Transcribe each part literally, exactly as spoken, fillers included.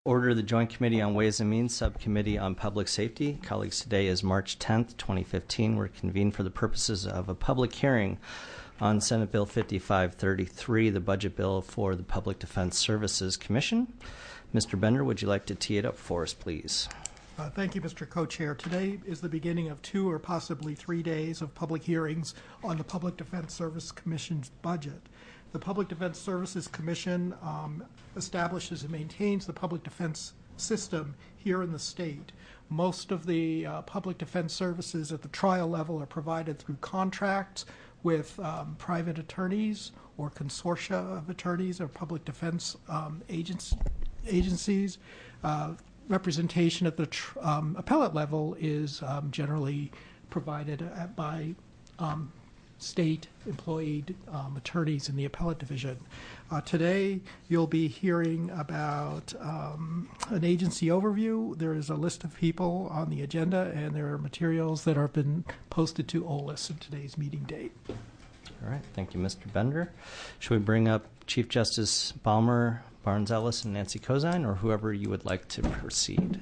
Order the Joint Committee on Ways and Means Subcommittee on Public Safety. Colleagues, today is March tenth, twenty fifteen. We're convened for the purposes of a public hearing on Senate Bill fifty-five thirty-three, the budget bill for the Public Defense Services Commission. Mister Bender, would you like to tee it up for us, please? Uh, thank you, Mister Co-Chair. Today is the beginning of two or possibly three days of public hearings on the Public Defense Service Commission's budget. The Public Defense Services Commission um, establishes and maintains the public defense system here in the state. Most of the uh, public defense services at the trial level are provided through contracts with um, private attorneys or consortia of attorneys or public defense um, agents, agencies. Uh, representation at the tr um, appellate level is um, generally provided at, by um, state employed um, attorneys in the appellate division. Uh, today, you'll be hearing about um, an agency overview. There is a list of people on the agenda, and there are materials that have been posted to O L I S in today's meeting date. All right, thank you, Mister Bender. Should we bring up Chief Justice Balmer, Barnes Ellis, and Nancy Kozine, or whoever you would like to proceed?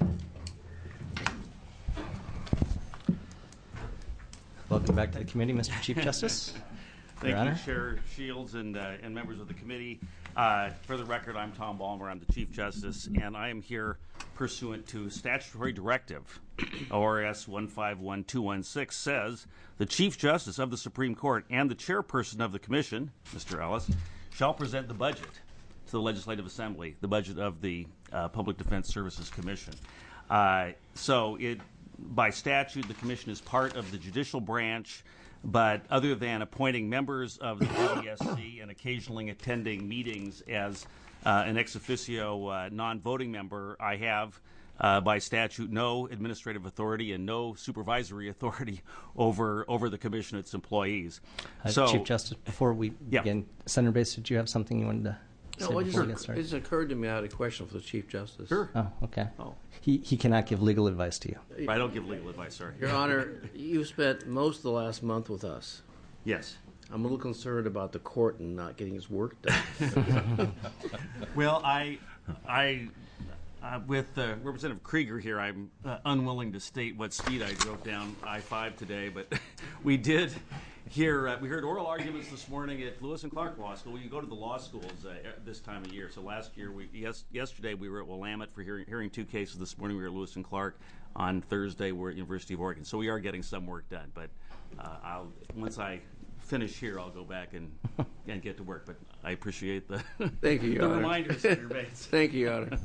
Welcome back to the committee, Mister Chief Justice. Thank you, Chair Shields and, uh, and members of the committee. Uh, for the record, I'm Tom Balmer. I'm the Chief Justice, and I am here pursuant to statutory directive. O R S one five one two one six says, the Chief Justice of the Supreme Court and the chairperson of the commission, Mister Ellis, shall present the budget to the Legislative Assembly, the budget of the uh, Public Defense Services Commission. Uh, so it By statute, the commission is part of the judicial branch, but other than appointing members of the P D S C and occasionally attending meetings as uh, an ex officio uh, non-voting member, I have, uh, by statute, no administrative authority and no supervisory authority over over the commission and its employees. Uh, so, Chief Justice, before we yeah. begin, Senator Bates, did you have something you wanted to No, say well, before we it get just, started? it just occurred to me I had a question for the Chief Justice. Sure. Oh, okay. Oh. He, he cannot give legal advice to you. I don't give legal advice, sir. Your Honor, you spent most of the last month with us. Yes. I'm a little concerned about the court and not getting its work done. Well, I, I, uh, with uh, Representative Krieger here, I'm uh, unwilling to state what speed I drove down I five today, but we did hear, uh, we heard oral arguments this morning at Lewis and Clark Law School. You go to the law schools uh, this time of year. So last year, we, yes, yesterday we were at Willamette for hearing, hearing two cases. This morning we were at Lewis and Clark. On Thursday we're at University of Oregon. So we are getting some work done, but uh, I'll, once I finish here, I'll go back and and get to work. But I appreciate the Thank you, Your the Honor. reminder, Senator Bates. Thank you, Your Honor.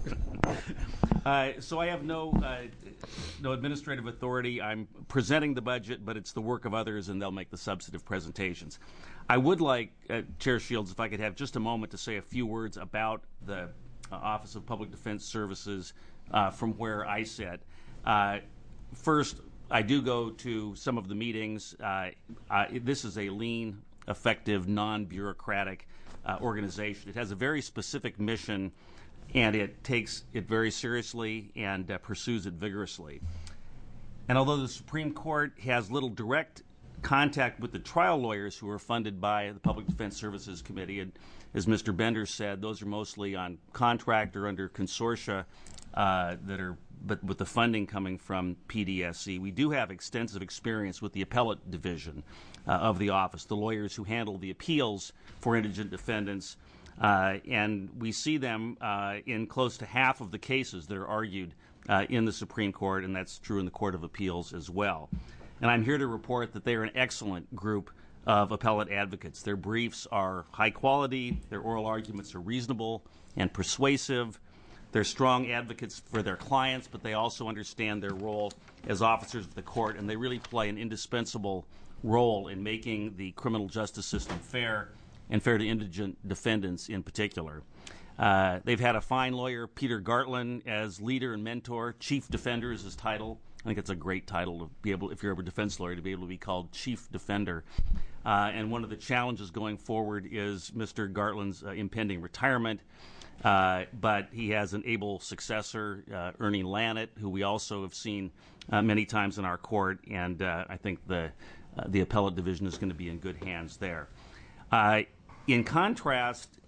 Uh, so I have no uh, no administrative authority. I'm presenting the budget, but it's the work of others, and they'll make the substantive presentations. I would like, uh, Chair Shields, if I could have just a moment to say a few words about the uh, Office of Public Defense Services uh, from where I sit. Uh, first, I do go to some of the meetings. Uh, uh, this is a lean, effective, non-bureaucratic uh, organization. It has a very specific mission, and it takes it very seriously and uh, pursues it vigorously. And although the Supreme Court has little direct contact with the trial lawyers who are funded by the Public Defense Services Committee, and as Mister Bender said, those are mostly on contract or under consortia uh, that are, but with the funding coming from P D S C. We do have extensive experience with the appellate division uh, of the office, the lawyers who handle the appeals for indigent defendants. Uh, and we see them uh, in close to half of the cases that are argued uh, in the Supreme Court, and that's true in the Court of Appeals as well. And I'm here to report that they are an excellent group of appellate advocates. Their briefs are high quality, their oral arguments are reasonable and persuasive. They're strong advocates for their clients, but they also understand their role as officers of the court, and they really play an indispensable role in making the criminal justice system fair and fair to indigent defendants in particular. Uh, they've had a fine lawyer, Peter Gartland, as leader and mentor. Chief Defender is his title. I think it's a great title to be able, if you're ever a defense lawyer, to be able to be called Chief Defender. Uh, and one of the challenges going forward is Mister Gartland's uh, impending retirement. Uh, but he has an able successor, uh, Ernie Lannett, who we also have seen uh, many times in our court, and uh, I think the uh, the appellate division is going to be in good hands there. Uh, in contrast,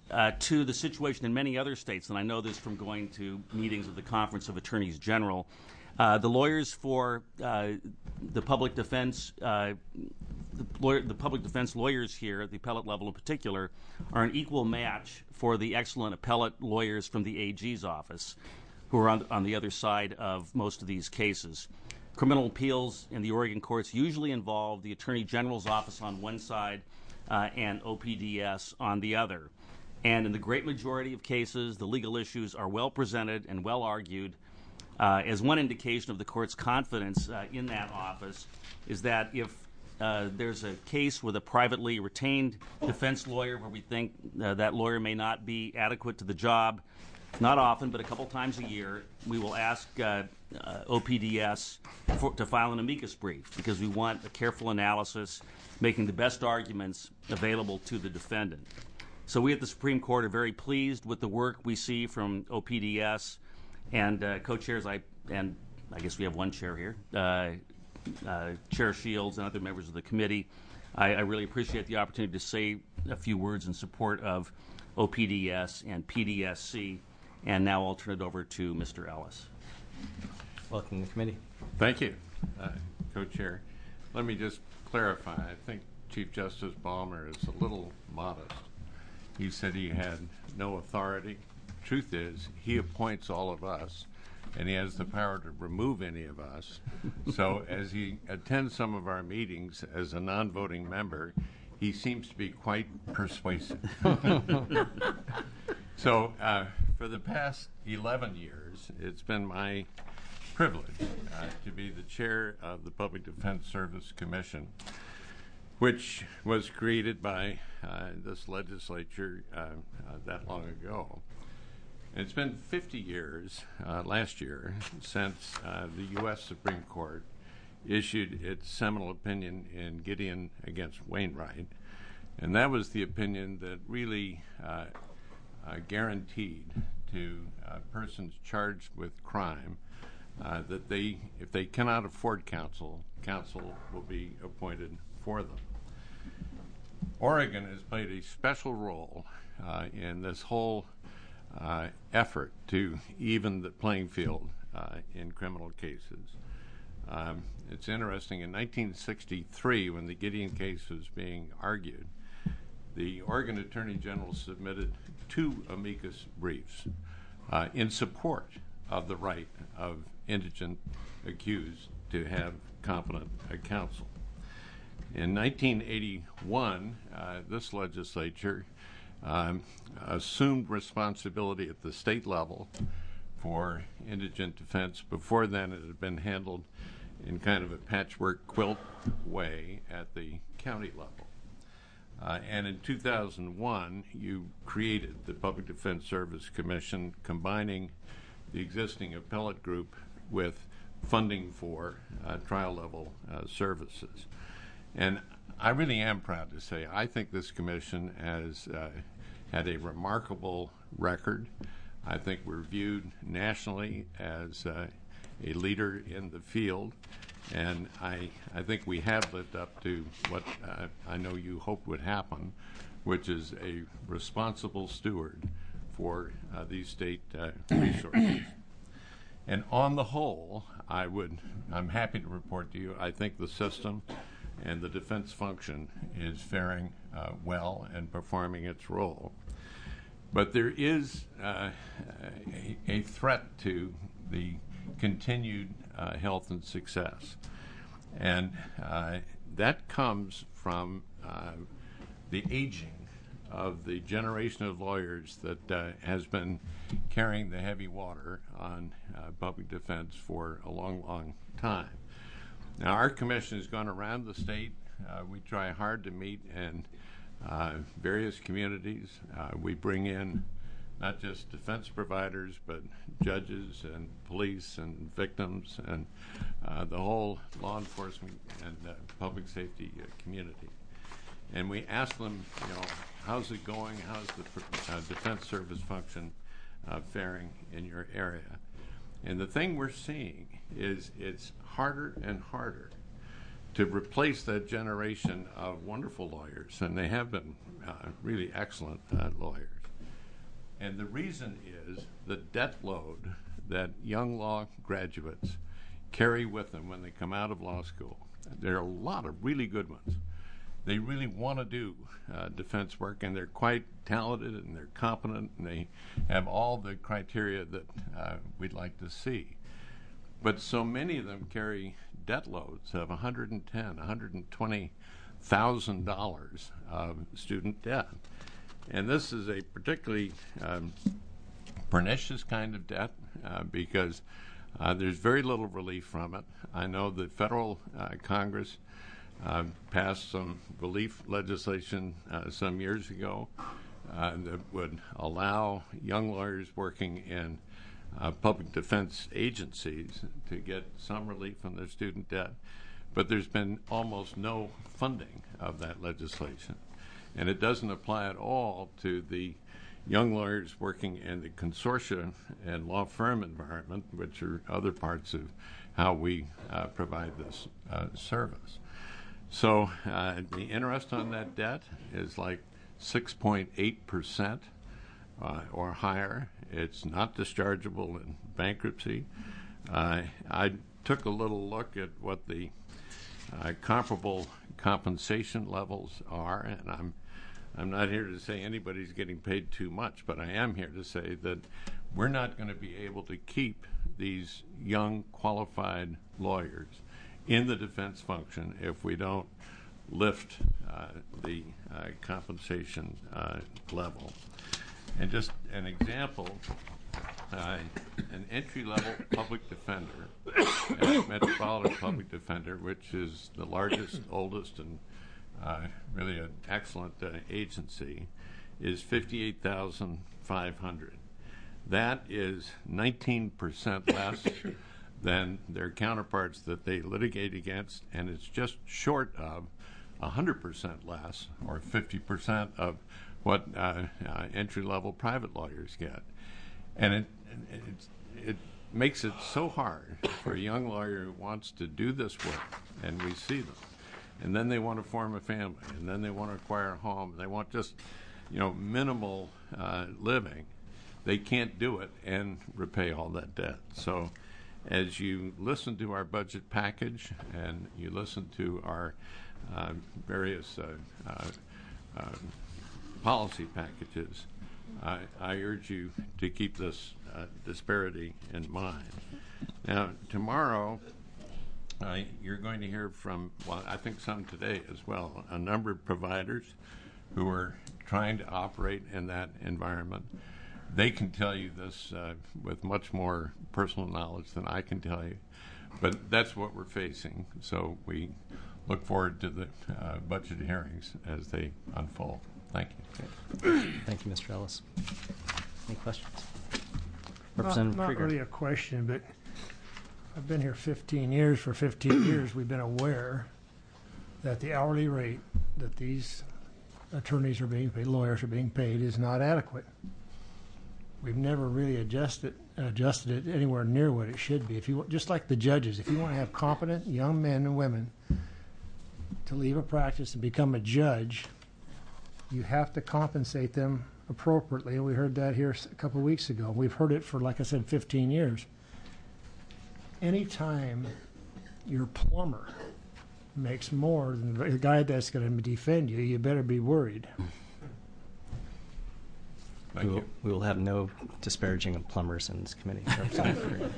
uh, to the situation in many other states, and I know this from going to meetings of the Conference of Attorneys General. Uh, the lawyers for uh, the public defense, uh, the, lawyer, the public defense lawyers here at the appellate level in particular, are an equal match for the excellent appellate lawyers from the A G's office, who are on, on the other side of most of these cases. Criminal appeals in the Oregon courts usually involve the Attorney General's office on one side uh, and O P D S on the other. And in the great majority of cases, the legal issues are well presented and well argued. Uh, as one indication of the court's confidence uh, in that office is that if uh, there's a case with a privately retained defense lawyer where we think uh, that lawyer may not be adequate to the job, not often, but a couple times a year, we will ask uh, uh, O P D S for, to file an amicus brief because we want a careful analysis, making the best arguments available to the defendant. So we at the Supreme Court are very pleased with the work we see from O P D S. And uh, co-chairs, I and I guess we have one chair here, uh, uh, Chair Shields and other members of the committee. I, I really appreciate the opportunity to say a few words in support of O P D S and P D S C. And now I'll turn it over to Mister Ellis. Welcome to the committee. Thank you, uh, Co-Chair. Let me just clarify. I think Chief Justice Balmer is a little modest. He said he had no authority. Truth is, he appoints all of us, and he has the power to remove any of us. So as he attends some of our meetings as a non-voting member, he seems to be quite persuasive. So uh, for the past eleven years, it's been my privilege uh, to be the chair of the Public Defense Service Commission, which was created by uh, this legislature uh, uh, that long ago. And it's been fifty years, uh, last year, since uh, the U S Supreme Court issued its seminal opinion in Gideon against Wainwright. And that was the opinion that really uh, uh, guaranteed to uh, persons charged with crime uh, that they, if they cannot afford counsel, counsel will be appointed for them. Oregon has played a special role uh, in this whole uh, effort to even the playing field uh, in criminal cases. Um, it's interesting, in nineteen sixty-three, when the Gideon case was being argued, the Oregon Attorney General submitted two amicus briefs uh, in support of the right of indigent accused to have competent uh, counsel. In nineteen eighty-one, uh, this legislature um, assumed responsibility at the state level for indigent defense. Before then, it had been handled in kind of a patchwork quilt way at the county level. Uh, and in two thousand one, you created the Public Defense Service Commission, combining the existing appellate group with funding for uh, trial-level uh, services. And I really am proud to say I think this commission has uh, had a remarkable record. I think we're viewed nationally as uh, a leader in the field, and I, I think we have lived up to what uh, I know you hoped would happen, which is a responsible steward for uh, these state uh, resources. And on the whole, I would, I'm happy to report to you, I think the system and the defense function is faring uh, well and performing its role. But there is uh, a, a threat to the continued uh, health and success. And uh, that comes from uh, the aging of the generation of lawyers that uh, has been carrying the heavy water on uh, public defense for a long, long time. Now, our commission has gone around the state. Uh, we try hard to meet in uh, various communities. Uh, we bring in not just defense providers, but judges and police and victims and uh, the whole law enforcement and uh, public safety uh, community. And we ask them, you know, how's it going? How's the uh, defense service function uh, faring in your area? And the thing we're seeing is it's harder and harder to replace that generation of wonderful lawyers, and they have been uh, really excellent uh, lawyers. And the reason is the debt load that young law graduates carry with them when they come out of law school. There are a lot of really good ones. They really want to do uh, defense work, and they're quite talented, and they're competent, and they have all the criteria that uh, we'd like to see. But so many of them carry debt loads of one hundred ten thousand dollars, one hundred twenty thousand dollars of student debt. And this is a particularly um, pernicious kind of debt uh, because uh, there's very little relief from it. I know the federal uh, Congress uh, passed some relief legislation uh, some years ago uh, that would allow young lawyers working in uh, public defense agencies to get some relief from their student debt. But there's been almost no funding of that legislation. And it doesn't apply at all to the young lawyers working in the consortia and law firm environment, which are other parts of how we uh, provide this uh, service. So uh, the interest on that debt is like six point eight percent uh, or higher. It's not dischargeable in bankruptcy. Uh, I took a little look at what the uh, comparable compensation levels are, and I'm I'm not here to say anybody's getting paid too much, but I am here to say that we're not going to be able to keep these young, qualified lawyers in the defense function if we don't lift uh, the uh, compensation uh, level. And just an example, uh, an entry-level public defender, a Metropolitan Public Defender, which is the largest, oldest, and uh, really an excellent uh, agency, is fifty-eight thousand five hundred dollars. That is nineteen percent less than their counterparts that they litigate against, and it's just short of one hundred percent less, or fifty percent of what uh, uh, entry-level private lawyers get. And it, it, it makes it so hard for a young lawyer who wants to do this work, and we see them, and then they want to form a family, and then they want to acquire a home, they want just, you know, minimal uh, living. They can't do it and repay all that debt. So as you listen to our budget package and you listen to our uh, various uh, uh, uh, policy packages, I, I urge you to keep this uh, disparity in mind. Now, tomorrow, uh, you're going to hear from, well, I think some today as well, a number of providers who are trying to operate in that environment. They can tell you this uh, with much more personal knowledge than I can tell you, but that's what we're facing. So we look forward to the uh, budget hearings as they unfold. Thank you. Thank you, Mister Ellis. Any questions? Not, Representative not Krieger. really a question, but I've been here fifteen years. For fifteen years, we've been aware that the hourly rate that these attorneys are being paid, lawyers are being paid, is not adequate. We've never really adjusted adjusted it anywhere near what it should be. If you just like the judges, if you want to have competent young men and women to leave a practice and become a judge, you have to compensate them appropriately. And we heard that here a couple of weeks ago. We've heard it for, like I said, fifteen years. Anytime your plumber makes more than the guy that's going to defend you, you better be worried. Thank we will, you. we will have no disparaging of plumbers in this committee. Representative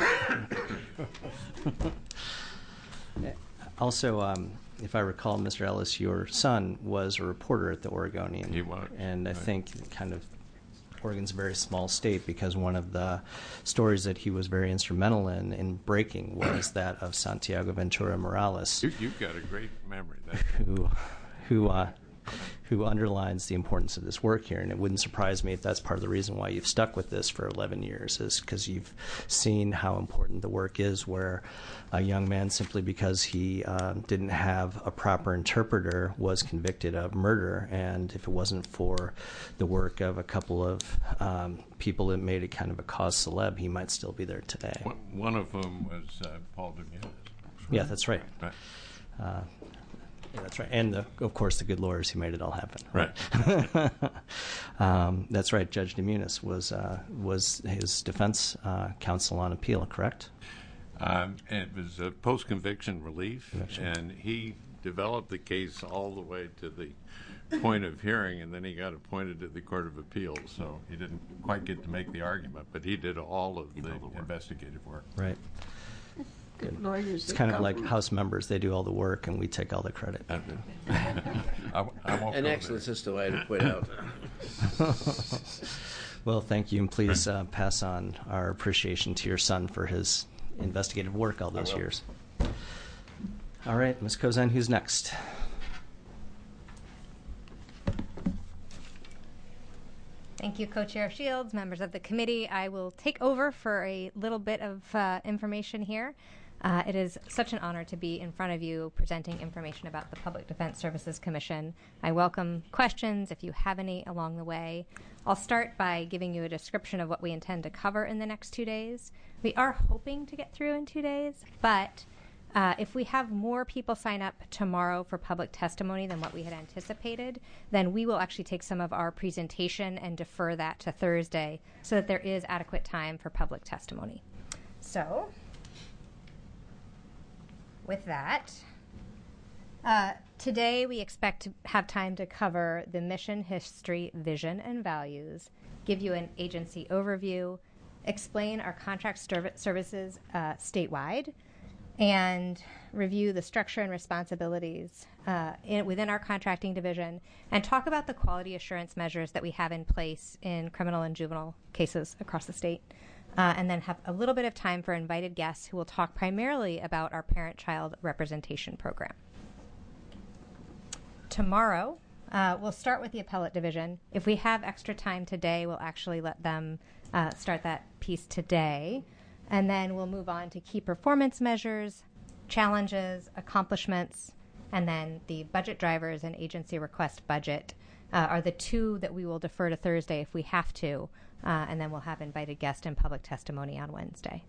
Krieger. Also, um, if I recall, Mister Ellis, your son was a reporter at the Oregonian. He was. And I Right. think kind of Oregon's a very small state because one of the stories that he was very instrumental in, in breaking was that of Santiago Ventura Morales, You, you've got a great memory. That who, who, uh, who underlines the importance of this work here. And it wouldn't surprise me if that's part of the reason why you've stuck with this for eleven years, is because you've seen how important the work is, where a young man, simply because he uh, didn't have a proper interpreter, was convicted of murder. And if it wasn't for the work of a couple of um, people that made it kind of a cause celeb, he might still be there today. one, one of whom was uh, Paul Dominguez. Yeah, that's right. Right. Uh, Yeah, that's right. And, the, of course, the good lawyers who made it all happen. Right. um, that's right. Judge DeMunis was, uh, was his defense uh, counsel on appeal, correct? Um, it was a post-conviction relief, Conviction. and he developed the case all the way to the point of hearing, and then he got appointed to the Court of Appeals, so he didn't quite get to make the argument, but he did all of He the did all the work. investigative work. Right. Good lawyers. It's kind of like House members. They do all the work, and we take all the credit. I, I won't An go excellent there. system, I had to point out. Well, thank you, and please uh, pass on our appreciation to your son for his investigative work all those will. years. All right, Miz Kozan, who's next? Thank you, Co-Chair Shields, members of the committee. I will take over for a little bit of uh, information here. Uh, it is such an honor to be in front of you presenting information about the Public Defense Services Commission. I welcome questions if you have any along the way. I'll start by giving you a description of what we intend to cover in the next two days. We are hoping to get through in two days, but Uh, if we have more people sign up tomorrow for public testimony than what we had anticipated, then we will actually take some of our presentation and defer that to Thursday so that there is adequate time for public testimony. So, with that, uh, today we expect to have time to cover the mission, history, vision, and values, give you an agency overview, explain our contract serv- services uh, statewide, and review the structure and responsibilities uh, in, within our contracting division, and talk about the quality assurance measures that we have in place in criminal and juvenile cases across the state, uh, and then have a little bit of time for invited guests who will talk primarily about our parent-child representation program. Tomorrow, uh, we'll start with the appellate division. If we have extra time today, we'll actually let them uh, start that piece today. And then we'll move on to key performance measures, challenges, accomplishments, and then the budget drivers and agency request budget uh, are the two that we will defer to Thursday if we have to, uh, and then we'll have invited guest and public testimony on Wednesday.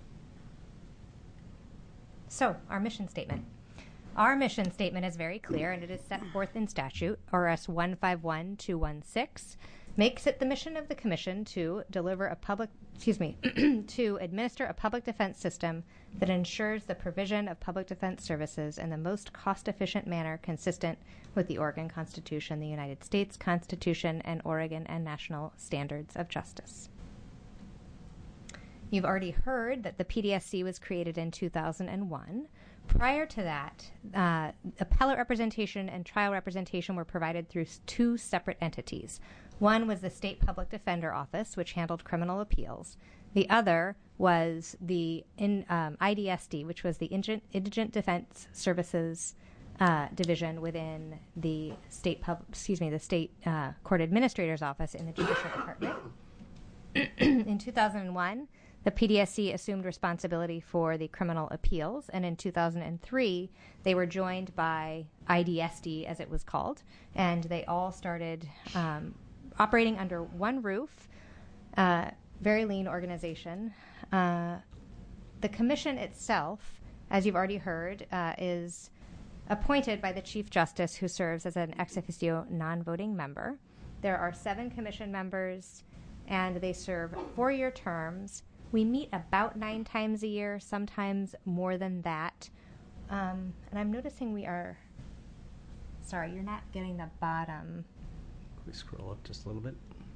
So, our mission statement. Our mission statement is very clear, and it is set forth in statute, R S one five one two one six. Makes it the mission of the Commission to deliver a public, excuse me, to administer a public defense system that ensures the provision of public defense services in the most cost-efficient manner consistent with the Oregon Constitution, the United States Constitution, and Oregon and national standards of justice. You've already heard that the P D S C was created in two thousand one. Prior to that, uh, appellate representation and trial representation were provided through two separate entities. One was the State Public Defender Office, which handled criminal appeals. The other was the in, um, I D S D, which was the Indigent, Indigent Defense Services uh, Division within the state pub, excuse me, the State uh, Court Administrator's Office in the Judicial Department. In two thousand one, the P D S C assumed responsibility for the criminal appeals, and in two thousand three, they were joined by I D S D, as it was called, and they all started um, operating under one roof, uh, very lean organization. Uh, the commission itself, as you've already heard, uh, is appointed by the Chief Justice, who serves as an ex officio non-voting member. There are seven commission members, and they serve four-year terms. We meet about nine times a year, sometimes more than that. Um, and I'm noticing we are, sorry, you're not getting the bottom. Can we scroll up just a little bit?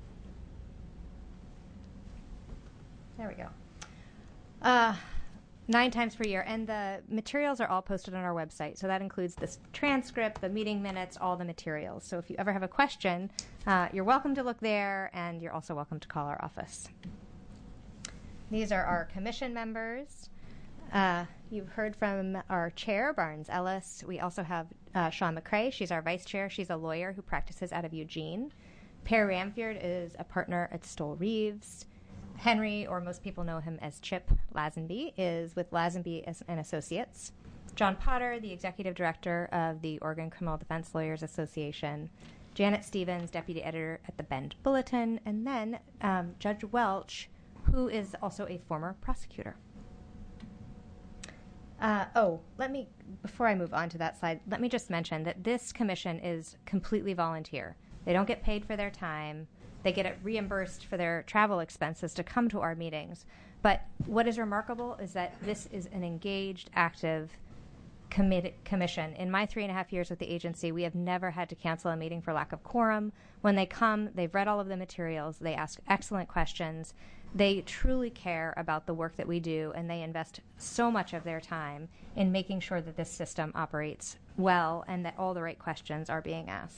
There we go. Uh, nine times per year. And the materials are all posted on our website. So that includes the transcript, the meeting minutes, all the materials. So if you ever have a question, uh, you're welcome to look there, and you're also welcome to call our office. These are our commission members. Uh, you've heard from our chair, Barnes Ellis. We also have uh, Sean McCrae. She's our vice chair. She's a lawyer who practices out of Eugene. Per Ramfjord is a partner at Stoll Reeves. Henry, or most people know him as Chip Lazenby, is with Lazenby and Associates. John Potter, the executive director of the Oregon Criminal Defense Lawyers Association. Janet Stevens, deputy editor at the Bend Bulletin. And then um, Judge Welch, who is also a former prosecutor. Uh, oh, let me, before I move on to that slide, let me just mention that this commission is completely volunteer. They don't get paid for their time. They get it reimbursed for their travel expenses to come to our meetings. But what is remarkable is that this is an engaged, active committee, commission. In my three and a half years with the agency, we have never had to cancel a meeting for lack of quorum. When they come, they've read all of the materials. They ask excellent questions. They truly care about the work that we do, and they invest so much of their time in making sure that this system operates well and that all the right questions are being asked.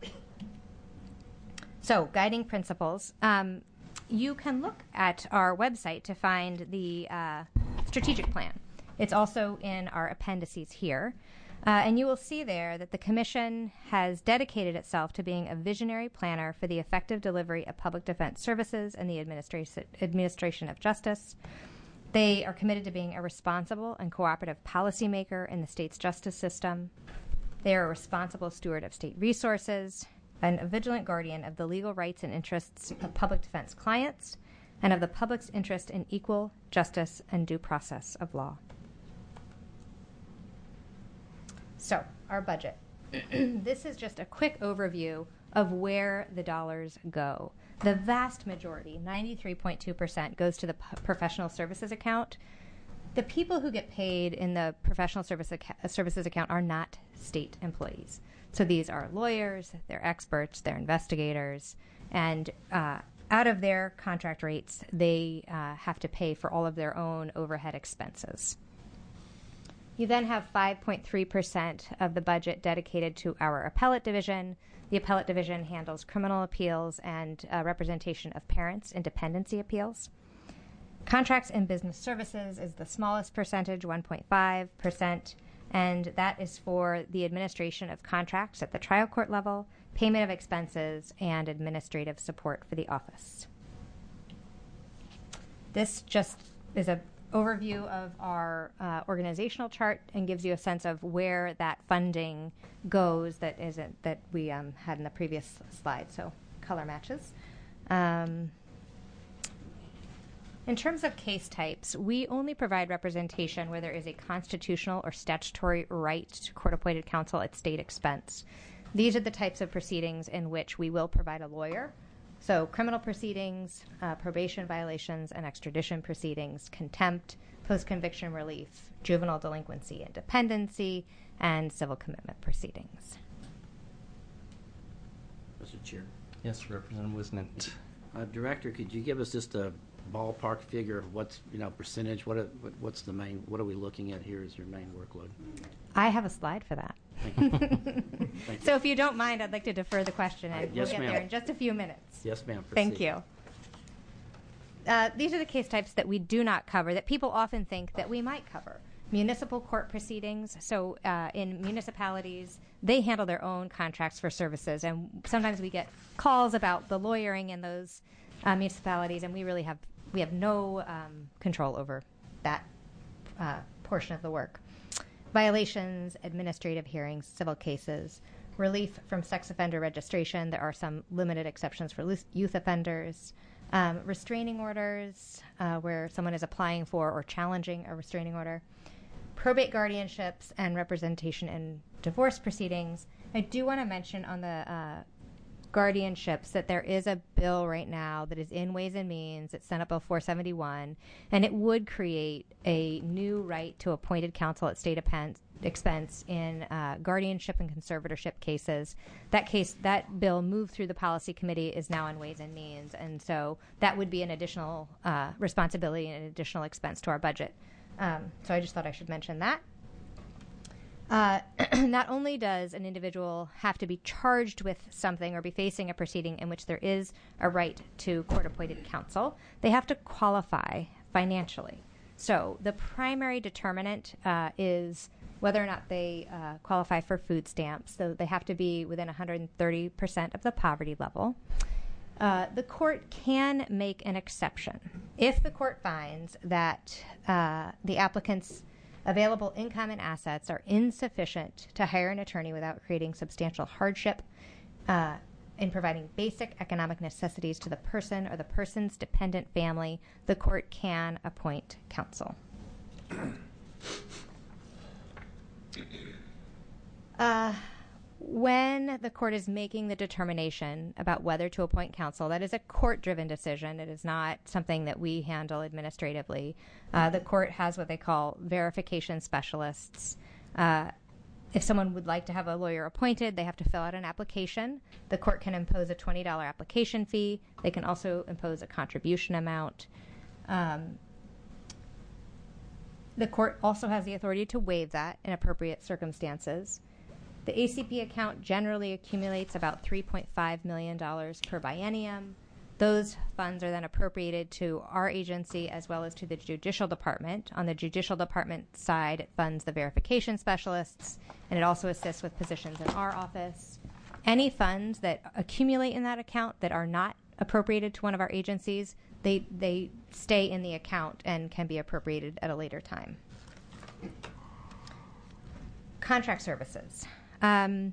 So, guiding principles. Um, you can look at our website to find the uh, strategic plan. It's also in our appendices here. Uh, and you will see there that the Commission has dedicated itself to being a visionary planner for the effective delivery of public defense services and the administration, administration of justice. They are committed to being a responsible and cooperative policymaker in the state's justice system. They are a responsible steward of state resources and a vigilant guardian of the legal rights and interests of public defense clients and of the public's interest in equal justice and due process of law. So, our budget. This is just a quick overview of where the dollars go. The vast majority, ninety-three point two percent, goes to the p- professional services account. The people who get paid in the professional service ac- services account are not state employees. So these are lawyers, they're experts, they're investigators, and uh, out of their contract rates, they uh, have to pay for all of their own overhead expenses. You then have five point three percent of the budget dedicated to our appellate division. The appellate division handles criminal appeals and uh, representation of parents in dependency appeals. Contracts and business services is the smallest percentage, one point five percent, and that is for the administration of contracts at the trial court level, payment of expenses, and administrative support for the office. This just is a overview of our uh, organizational chart and gives you a sense of where that funding goes that isn't that we um, had in the previous slide. So color matches. Um, in terms of case types, we only provide representation where there is a constitutional or statutory right to court-appointed counsel at state expense. These are the types of proceedings in which we will provide a lawyer. So criminal proceedings, uh, probation violations and extradition proceedings, contempt, post-conviction relief, juvenile delinquency and dependency, and civil commitment proceedings. Mister Chair. Yes, Representative Wisnant. Uh, Director, could you give us just a ballpark figure of what's, you know, percentage, what, are, what what's the main, what are we looking at here as your main workload? I have a slide for that. Thank you. Thank So you. if you don't mind, I'd like to defer the question, and Uh, yes, we'll get ma'am. there in just a few minutes. Yes, ma'am. Thank proceed. you. Uh, these are the case types that we do not cover that people often think that we might cover. Municipal court proceedings. So uh, in municipalities, they handle their own contracts for services, and sometimes we get calls about the lawyering in those uh, municipalities, and we really have we have no um, control over that uh, portion of the work. Violations, administrative hearings, civil cases, relief from sex offender registration. There are some limited exceptions for youth offenders. Um, restraining orders, uh, where someone is applying for or challenging a restraining order. Probate guardianships and representation in divorce proceedings. I do want to mention on the uh, guardianships that there is a bill right now that is in Ways and Means. It's Senate Bill four seventy-one, and it would create a new right to appointed counsel at state expense expense in uh, guardianship and conservatorship cases. That case, that bill moved through the policy committee, is now in Ways and Means, and so that would be an additional uh, responsibility and an additional expense to our budget. Um, so I just thought I should mention that. Uh, not only does an individual have to be charged with something or be facing a proceeding in which there is a right to court-appointed counsel, they have to qualify financially. So the primary determinant uh, is whether or not they uh, qualify for food stamps. So they have to be within one hundred thirty percent of the poverty level. Uh, the court can make an exception if the court finds that uh, the applicant's available income and assets are insufficient to hire an attorney without creating substantial hardship uh, in providing basic economic necessities to the person or the person's dependent family. The court can appoint counsel. Uh, when the court is making the determination about whether to appoint counsel, that is a court-driven decision. It is not something that we handle administratively. Uh, the court has what they call verification specialists. Uh, if someone would like to have a lawyer appointed, they have to fill out an application. The court can impose a twenty dollars application fee. They can also impose a contribution amount. Um, the court also has the authority to waive that in appropriate circumstances. The A C P account generally accumulates about three point five million dollars per biennium. Those funds are then appropriated to our agency as well as to the Judicial Department. On the Judicial Department side, it funds the verification specialists, and it also assists with positions in our office. Any funds that accumulate in that account that are not appropriated to one of our agencies, they, they stay in the account and can be appropriated at a later time. Contract services. Um,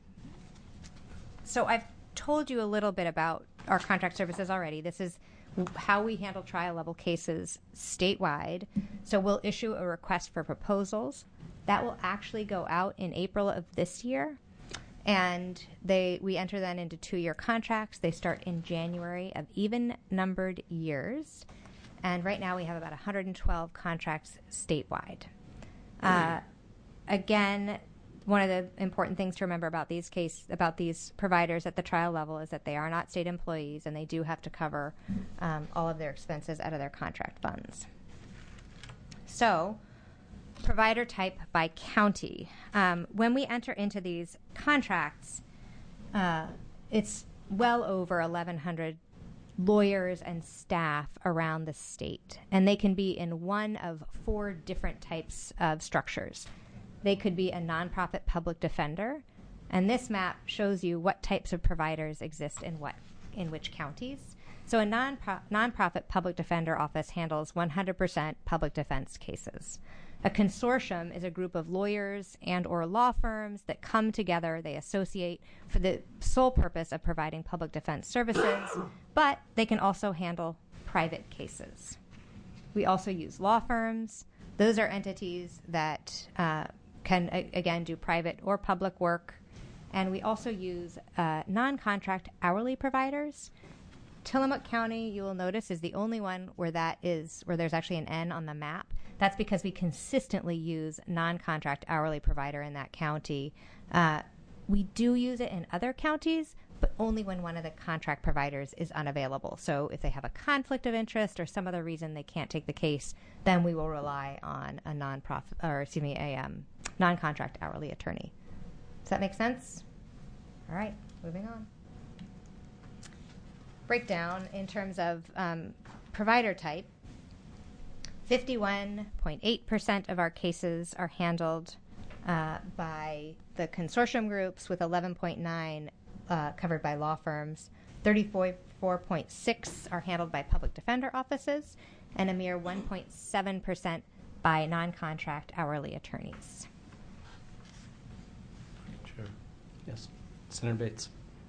so I've told you a little bit about our contract services already. This is how we handle trial level cases statewide. So we'll issue a request for proposals. That will actually go out in April of this year. And they we enter then into two-year contracts. They start in January of even-numbered years. And right now we have about one hundred twelve contracts statewide. Uh, again, one of the important things to remember about these case about these providers at the trial level is that they are not state employees, and they do have to cover um, all of their expenses out of their contract funds. So, provider type by county. Um, when we enter into these contracts, uh, it's well over eleven hundred lawyers and staff around the state, and they can be in one of four different types of structures. They could be a nonprofit public defender, and this map shows you what types of providers exist in what in which counties. So a non-pro- nonprofit public defender office handles one hundred percent public defense cases. A consortium is a group of lawyers and or law firms that come together, they associate for the sole purpose of providing public defense services, but they can also handle private cases. We also use law firms. Those are entities that uh, can, a- again, do private or public work. And we also use uh, non-contract hourly providers. Tillamook County, you will notice, is the only one where that is, where there's actually an N on the map. That's because we consistently use non-contract hourly provider in that county. Uh, we do use it in other counties, but only when one of the contract providers is unavailable. So if they have a conflict of interest or some other reason they can't take the case, then we will rely on a non-profit, or excuse me, a um, non-contract hourly attorney. Does that make sense? All right, moving on. Breakdown in terms of um, provider type. fifty-one point eight percent of our cases are handled uh, by the consortium groups, with eleven point nine uh, covered by law firms. thirty-four point six are handled by public defender offices, and a mere one point seven percent by non-contract hourly attorneys. Chair. Yes. Senator Bates.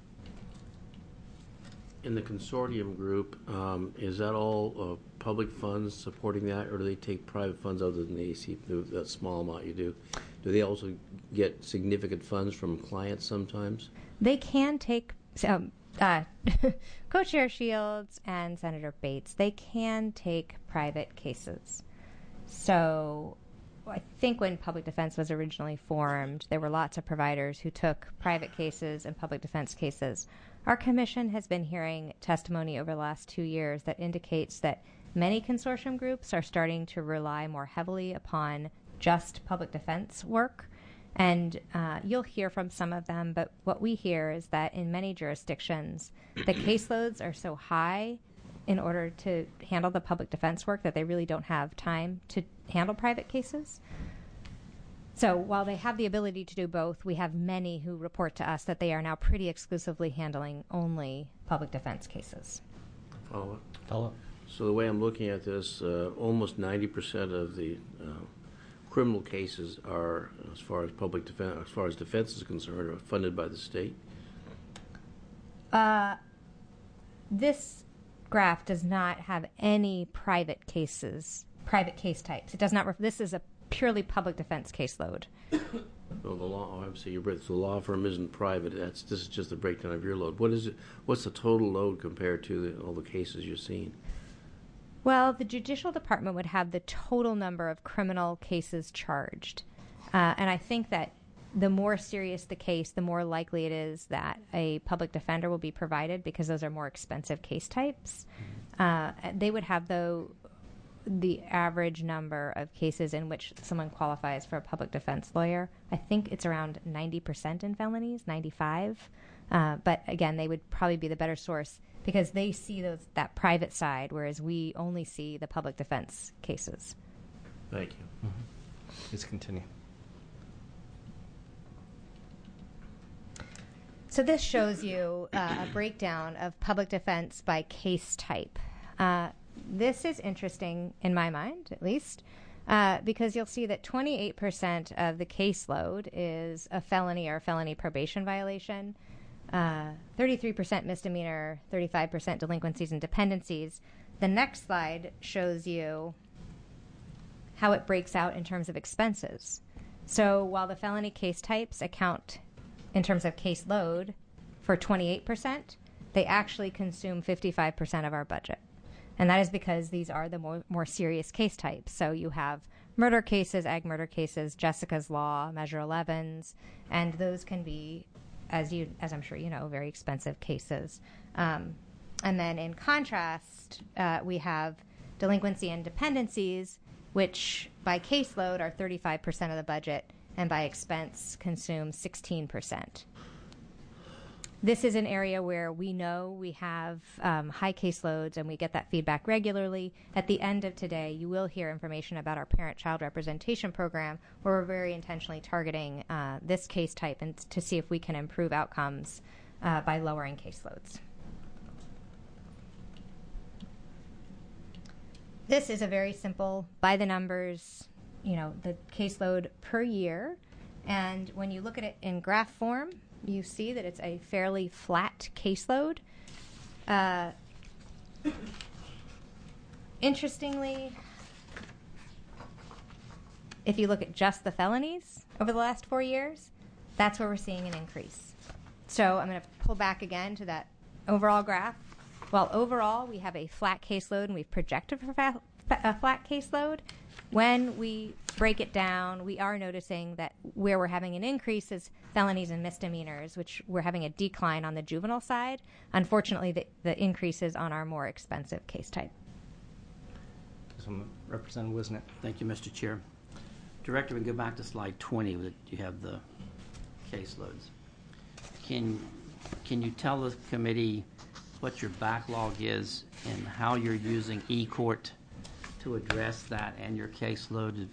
In the consortium group, um, is that all uh, public funds supporting that, or do they take private funds other than the A C P, that small amount you do? Do they also get significant funds from clients sometimes? They can take, um, uh, Co-Chair Shields and Senator Bates, they can take private cases. So I think when public defense was originally formed, there were lots of providers who took private cases and public defense cases. Our commission has been hearing testimony over the last two years that indicates that many consortium groups are starting to rely more heavily upon just public defense work. And uh, you'll hear from some of them, but what we hear is that in many jurisdictions, the caseloads are so high in order to handle the public defense work that they really don't have time to handle private cases. So while they have the ability to do both, we have many who report to us that they are now pretty exclusively handling only public defense cases. Follow up. Follow up. So the way I'm looking at this, uh, almost ninety percent of the uh, criminal cases are, as far as public defense, as far as defense is concerned, are funded by the state. Uh, this graph does not have any private cases, private case types. It does not. Ref- this is a purely public defense caseload. So the law, oh, I'm saying your break- so the law firm isn't private. That's this is just a breakdown of your load. What is it? What's the total load compared to the, all the cases you're seeing? Well, the judicial department would have the total number of criminal cases charged. Uh, and I think that the more serious the case, the more likely it is that a public defender will be provided because those are more expensive case types. Uh, they would have, though, the average number of cases in which someone qualifies for a public defense lawyer. I think it's around ninety percent in felonies, ninety-five. Uh, but again, they would probably be the better source because they see those that private side, whereas we only see the public defense cases. Thank you. Mm-hmm. Please continue. So this shows you uh, a breakdown of public defense by case type. Uh, this is interesting in my mind, at least, uh, because you'll see that twenty-eight percent of the caseload is a felony or felony probation violation, uh, thirty-three percent misdemeanor, thirty-five percent delinquencies and dependencies. The next slide shows you how it breaks out in terms of expenses. So while the felony case types account in terms of caseload for twenty-eight percent, they actually consume fifty-five percent of our budget. And that is because these are the more, more serious case types. So you have murder cases, ag murder cases, Jessica's Law, Measure elevens, and those can be, as you, as I'm sure you know, very expensive cases. Um, and then in contrast, uh, we have delinquency and dependencies, which by caseload are thirty-five percent of the budget, and by expense consume sixteen percent. This is an area where we know we have um, high caseloads and we get that feedback regularly. At the end of today, you will hear information about our parent-child representation program, where we're very intentionally targeting uh, this case type and to see if we can improve outcomes uh, by lowering caseloads. This is a very simple, by the numbers, you know, the caseload per year. And when you look at it in graph form, you see that it's a fairly flat caseload. Uh, interestingly, if you look at just the felonies over the last four years, that's where we're seeing an increase. So I'm going to pull back again to that overall graph. While overall we have a flat caseload and we've projected for fa- a flat caseload, when we break it down, we are noticing that where we're having an increase is felonies and misdemeanors, which we're having a decline on the juvenile side. Unfortunately, the, the increase is on our more expensive case type. Representative Wisnet. Thank you, Mister Chair. Director, we can go back to slide twenty. That you have the caseloads. Can can you tell the committee what your backlog is and how you're using eCourt to address that and your caseload?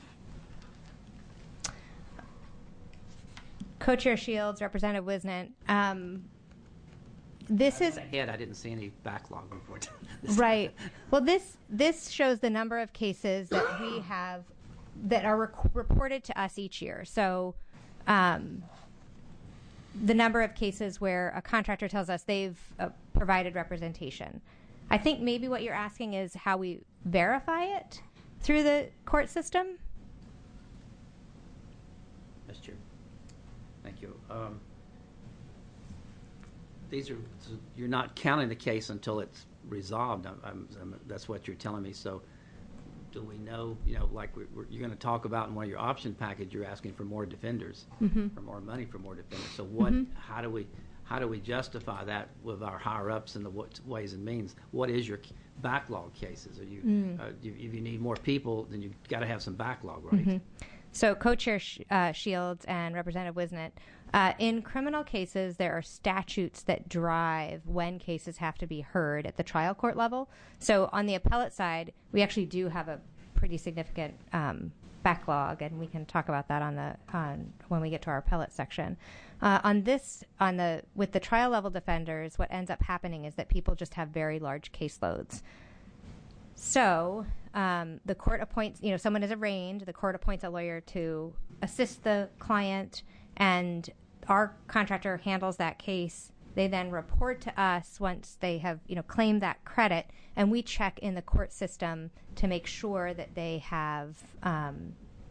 Co-Chair Shields, Representative Wisnet, um, this is ahead. I didn't see any backlog report. right. Well, this this shows the number of cases that we have that are rec- reported to us each year. So, um, the number of cases where a contractor tells us they've uh, provided representation. I think maybe what you're asking is how we verify it through the court system. Mister Chair. Thank you. Um, these are, so you're not counting the case until it's resolved. I'm, I'm, I'm, that's what you're telling me. So do we know, you know, like we're, we're, you're going to talk about in one of your option package, you're asking for more defenders, Mm-hmm. for more money for more defenders. So what, Mm-hmm. how do we, how do we justify that with our higher ups and the what, ways and means? What is your backlog cases? Are you, Mm. uh, you, if you need more people, then you've got to have some backlog, right? Mm-hmm. So Co-Chair Sh- uh, Shields and Representative Wisnet, uh, in criminal cases, there are statutes that drive when cases have to be heard at the trial court level. So on the appellate side, we actually do have a pretty significant um, backlog, and we can talk about that on the on when we get to our appellate section. Uh, on this, on the with the trial level defenders, what ends up happening is that people just have very large caseloads. So um, the court appoints, you know, someone is arraigned, the court appoints a lawyer to assist the client, and our contractor handles that case. They then report to us once they have, you know, claimed that credit, and we check in the court system to make sure that they have um,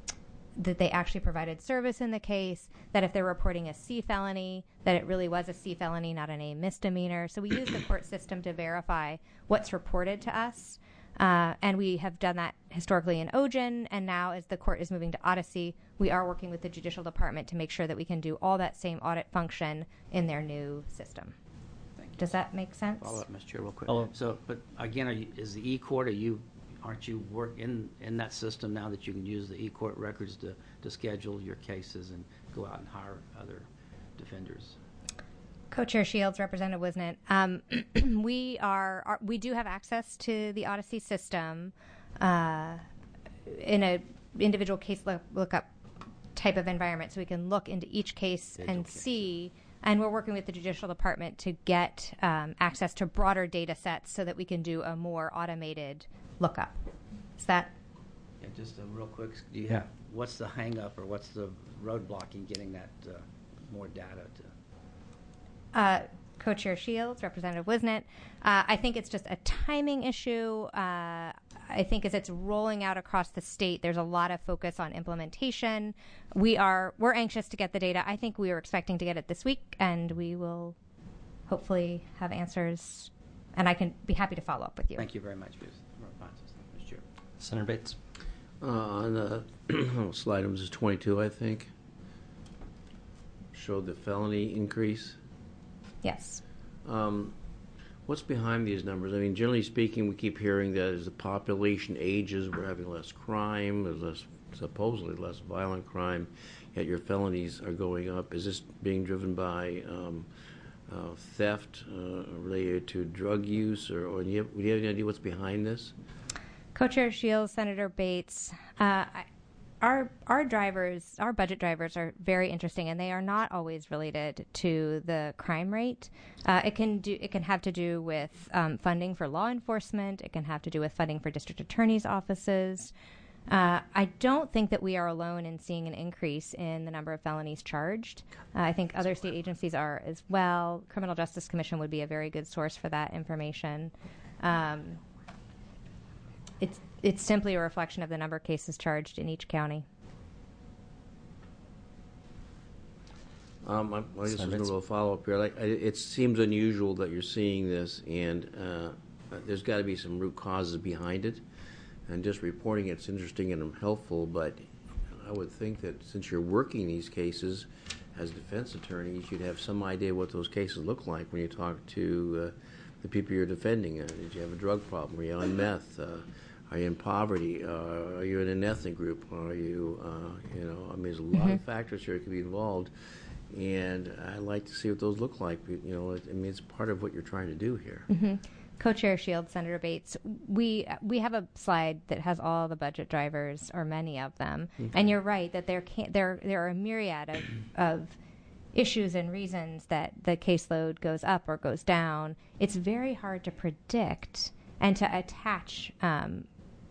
that they actually provided service in the case, that if they're reporting a C felony, that it really was a C felony, not an A misdemeanor. So we use the court system to verify what's reported to us. Uh, and we have done that historically in O G I N, and now as the court is moving to Odyssey, we are working with the Judicial Department to make sure that we can do all that same audit function in their new system. Thank you. Does that make sense? Follow up, Mister Chair, real quick. Follow up. So, but again, are you, is the e-court, are you, aren't you work in, in that system now that you can use the e-court records to, to schedule your cases and go out and hire other defenders? Co-Chair Shields, Representative Wisnett. Um, we are, are we do have access to the Odyssey system uh, in a individual case look, lookup type of environment, so we can look into each case That's and okay. see. And we're working with the Judicial Department to get um, access to broader data sets so that we can do a more automated lookup. Is that? Yeah, just a real quick, do you Yeah. have, what's the hang-up or what's the roadblock in getting that uh, more data to? Uh, Co-Chair Shields, Representative Wisnett. Uh, I think it's just a timing issue. Uh, I think as it's rolling out across the state, there's a lot of focus on implementation. We are we're anxious to get the data. I think we are expecting to get it this week, and we will hopefully have answers. And I can be happy to follow up with you. Thank you very much, Miz Francis. Mister Chair. Senator Bates. Uh, on the slide, it was twenty-two, I think. Showed the felony increase. Yes. Um, what's behind these numbers? I mean, generally speaking, we keep hearing that as the population ages, we're having less crime, there's less, supposedly less violent crime, yet your felonies are going up. Is this being driven by um, uh, theft uh, related to drug use, or, or do, you have, do you have any idea what's behind this? Co-Chair Shields, Senator Bates. Uh, I, Our our drivers, our budget drivers, are very interesting, and they are not always related to the crime rate. Uh, it can do it can have to do with um, funding for law enforcement. It can have to do with funding for district attorneys' offices. Uh, I don't think that we are alone in seeing an increase in the number of felonies charged. Uh, I think other state agencies are as well. Criminal Justice Commission would be a very good source for that information. Um, it's It's simply a reflection of the number of cases charged in each county. Um, I, I guess there's a Senator. little follow-up here. Like, I, it seems unusual that you're seeing this, and uh, there's got to be some root causes behind it. And just reporting it's interesting and helpful, but I would think that since you're working these cases as defense attorneys, you'd have some idea what those cases look like when you talk to uh, the people you're defending. Uh, did you have a drug problem? Were you on meth? Uh, Are you in poverty? Uh, are you in an ethnic group? Are you, uh, you know, I mean, there's a lot Mm-hmm. of factors here that could be involved, and I'd like to see what those look like. You know, I mean, it's part of what you're trying to do here. Mm-hmm. Co-Chair Shields, Senator Bates, we we have a slide that has all the budget drivers, or many of them, Okay. and you're right that there can there there are a myriad of of issues and reasons that the caseload goes up or goes down. It's very hard to predict and to attach. Um,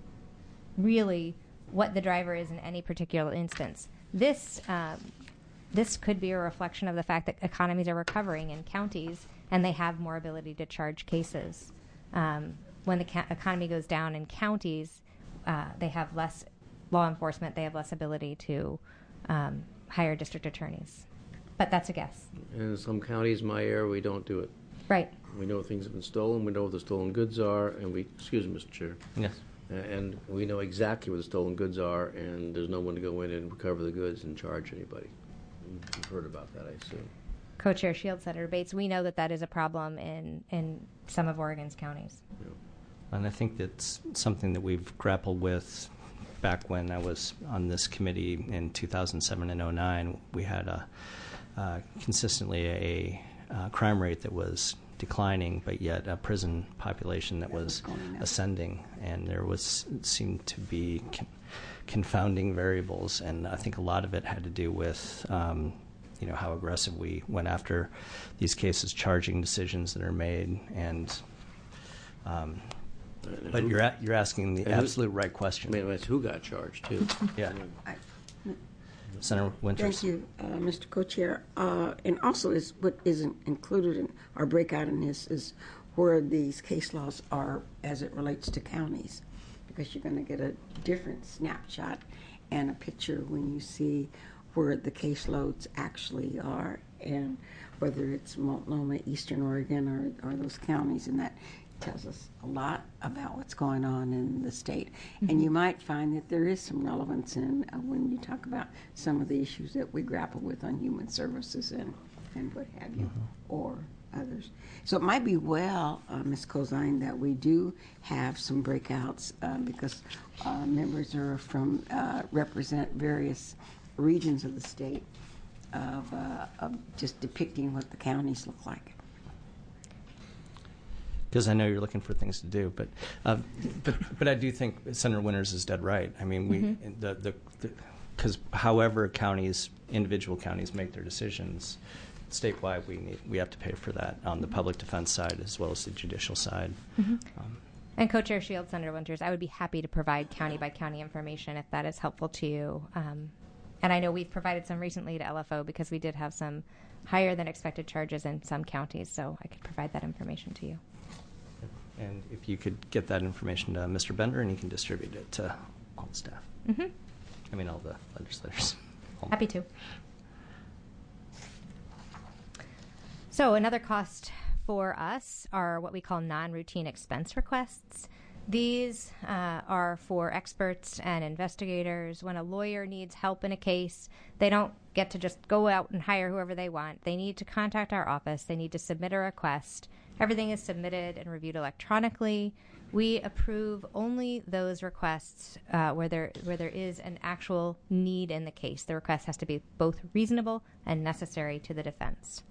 really what the driver is in any particular instance. This um, this could be a reflection of the fact that economies are recovering in counties and they have more ability to charge cases. Um, when the ca- economy goes down in counties, uh, they have less law enforcement, they have less ability to um, hire district attorneys. But that's a guess. And in some counties, my area, we don't do it. Right. We know things have been stolen. We know what the stolen goods are, and we, excuse me, Mister Chair, Yes. uh, and we know exactly where the stolen goods are, and there's no one to go in and recover the goods and charge anybody. You've heard about that, I assume. Co-Chair Shields, Senator Bates, we know that that is a problem in, in some of Oregon's counties. And I think that's something that we've grappled with back when I was on this committee in two thousand seven and oh nine. We had a, uh, consistently a, uh crime rate that was declining, but yet a prison population that was ascending, and there was seemed to be con- confounding variables, and I think a lot of it had to do with um, you know how aggressive we went after these cases, charging decisions that are made, and um, And but who- you're a, you're asking the and who- absolute right I question. mean, that's who got charged, too. Yeah, I- Senator Winters. Thank you, uh, Mister Co-Chair. Uh, and also, is what isn't included in our breakout in this is where these case laws are as it relates to counties, because you're going to get a different snapshot. and a picture when you see where the caseloads actually are, and whether it's Multnomah, Eastern Oregon, or, or those counties, and that tells us a lot about what's going on in the state. Mm-hmm. And you might find that there is some relevance in uh, when you talk about some of the issues that we grapple with on human services and, and what have you, mm-hmm. or others. So it might be well, uh, Miz Cozine, that we do have some breakouts uh, because uh, members are from, uh, represent various regions of the state of, uh, of just depicting what the counties look like. Because I know you're looking for things to do, but uh, but but I do think Senator Winters is dead right. I mean, we mm-hmm. the the because however counties, individual counties make their decisions, statewide we need we have to pay for that on the public defense side as well as the judicial side. Mm-hmm. Um, and Co-Chair Shields, Senator Winters, I would be happy to provide county by county information if that is helpful to you. Um, and I know we've provided some recently to L F O because we did have some higher than expected charges in some counties, so I could provide that information to you. And if you could get that information to Mister Bender, and he can distribute it to all the staff. Mm-hmm. I mean, all the legislators. Happy to. So another cost for us are what we call non-routine expense requests. These uh, are for experts and investigators. When a lawyer needs help in a case, they don't get to just go out and hire whoever they want. They need to contact our office. They need to submit a request. Everything is submitted and reviewed electronically. We approve only those requests uh, where there where there is an actual need in the case. The request has to be both reasonable and necessary to the defense.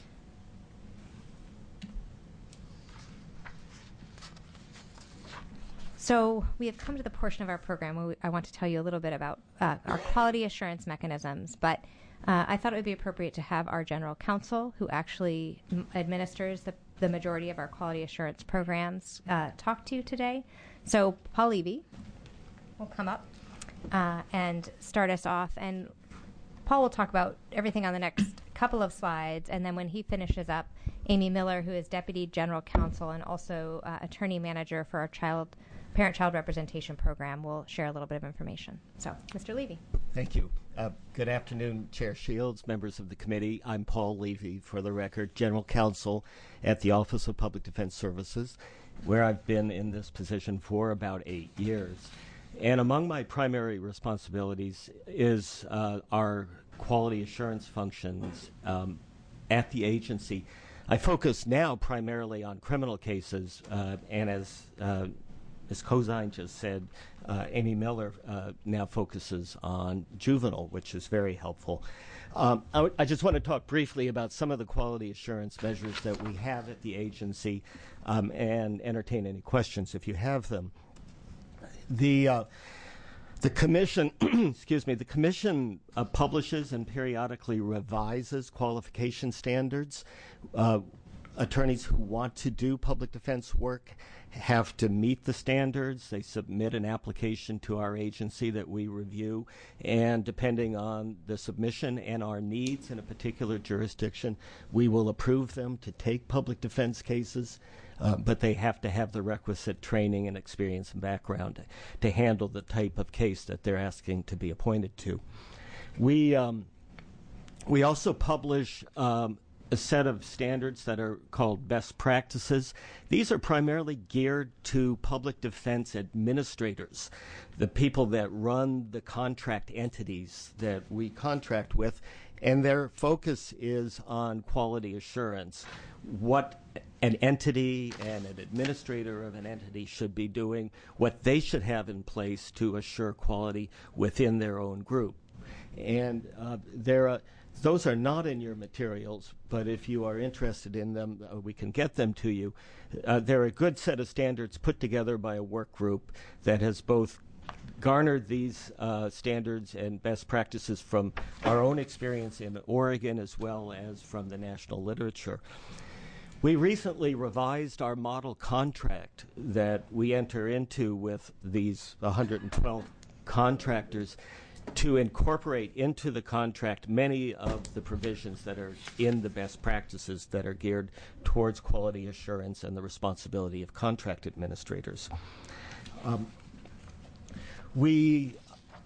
So we have come to the portion of our program where we, I want to tell you a little bit about uh, our quality assurance mechanisms, but uh, I thought it would be appropriate to have our general counsel, who actually m- administers the, the majority of our quality assurance programs, uh, talk to you today. So Paul Levy will come up uh, and start us off, and Paul will talk about everything on the next couple of slides, and then when he finishes up, Amy Miller, who is Deputy General Counsel and also uh, Attorney Manager for our child Parent-Child Representation Program, will share a little bit of information. So, Mister Levy. Thank you. Uh, good afternoon, Chair Shields, members of the committee. I'm Paul Levy, for the record, General Counsel at the Office of Public Defense Services, where I've been in this position for about eight years. And among my primary responsibilities is uh, our quality assurance functions um, at the agency. I focus now primarily on criminal cases, uh, and as uh, Miz Cozine just said, uh, Amy Miller uh, now focuses on juvenile, which is very helpful. Um, I, w- I just want to talk briefly about some of the quality assurance measures that we have at the agency um, and entertain any questions if you have them. The uh, the commission, excuse me, the commission uh, publishes and periodically revises qualification standards. Uh, attorneys who want to do public defense work have to meet the standards. They submit an application to our agency that we review, and depending on the submission and our needs in a particular jurisdiction, we will approve them to take public defense cases, uh, but they have to have the requisite training and experience and background to handle the type of case that they're asking to be appointed to. We, um, we also publish um, a set of standards that are called best practices. These are primarily geared to public defense administrators, the people that run the contract entities that we contract with, and their focus is on quality assurance, what an entity and an administrator of an entity should be doing, what they should have in place to assure quality within their own group. And uh, there are Those are not in your materials, but if you are interested in them, uh, we can get them to you. Uh, they're a good set of standards put together by a work group that has both garnered these uh, standards and best practices from our own experience in Oregon as well as from the national literature. We recently revised our model contract that we enter into with these one hundred twelve contractors to incorporate into the contract many of the provisions that are in the best practices that are geared towards quality assurance and the responsibility of contract administrators. Um, we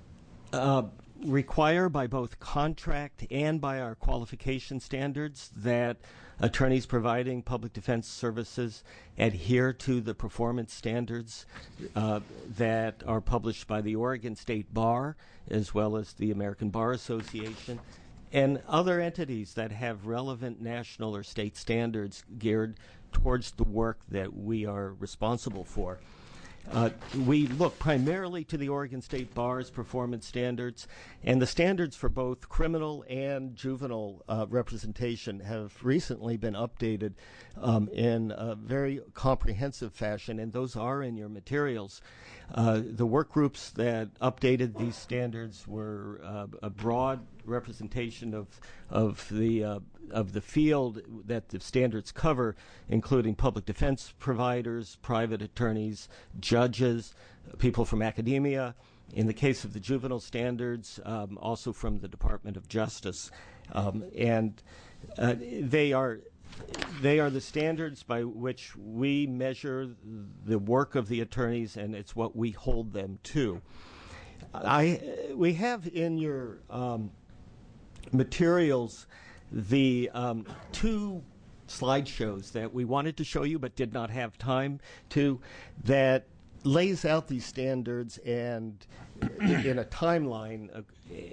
uh, require by both contract and by our qualification standards that attorneys providing public defense services adhere to the performance standards uh, that are published by the Oregon State Bar as well as the American Bar Association and other entities that have relevant national or state standards geared towards the work that we are responsible for. Uh, we look primarily to the Oregon State Bar's performance standards, and the standards for both criminal and juvenile uh, representation have recently been updated um, in a very comprehensive fashion, and those are in your materials. Uh, the work groups that updated these standards were uh, a broad representation of of the uh, of the field that the standards cover, including public defense providers, private attorneys, judges, people from academia. In the case of the juvenile standards, um, also from the Department of Justice, um, and uh, they are. They are the standards by which we measure the work of the attorneys, and it's what we hold them to. I, we have in your um, materials the um, two slideshows that we wanted to show you but did not have time to, that lays out these standards and in a timeline, uh,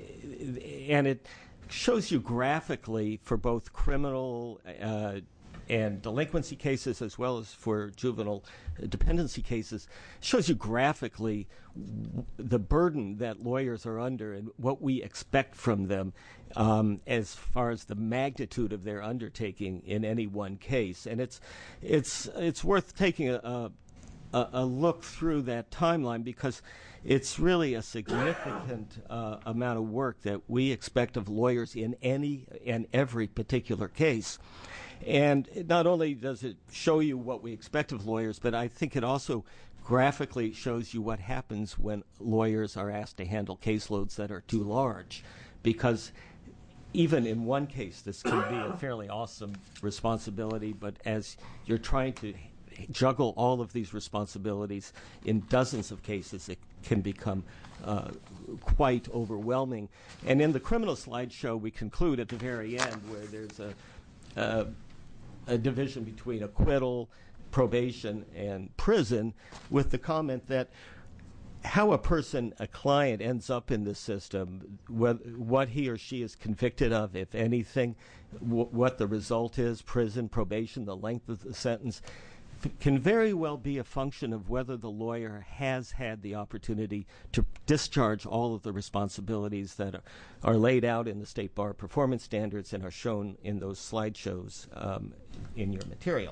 and it shows you graphically for both criminal uh, and delinquency cases as well as for juvenile dependency cases, shows you graphically w- the burden that lawyers are under and what we expect from them um, as far as the magnitude of their undertaking in any one case. And it's it's it's worth taking a, a A, a look through that timeline because it's really a significant uh, amount of work that we expect of lawyers in any and every particular case. And not only does it show you what we expect of lawyers, but I think it also graphically shows you what happens when lawyers are asked to handle caseloads that are too large. Because even in one case, this can be a fairly awesome responsibility, but as you're trying to juggle all of these responsibilities in dozens of cases, it can become uh, quite overwhelming. And in the criminal slideshow, we conclude at the very end where there's a, a, a division between acquittal, probation, and prison with the comment that how a person, a client, ends up in the system, what, what he or she is convicted of, if anything, w- what the result is, prison, probation, the length of the sentence, can very well be a function of whether the lawyer has had the opportunity to discharge all of the responsibilities that are, are laid out in the State Bar performance standards and are shown in those slideshows um, in your material.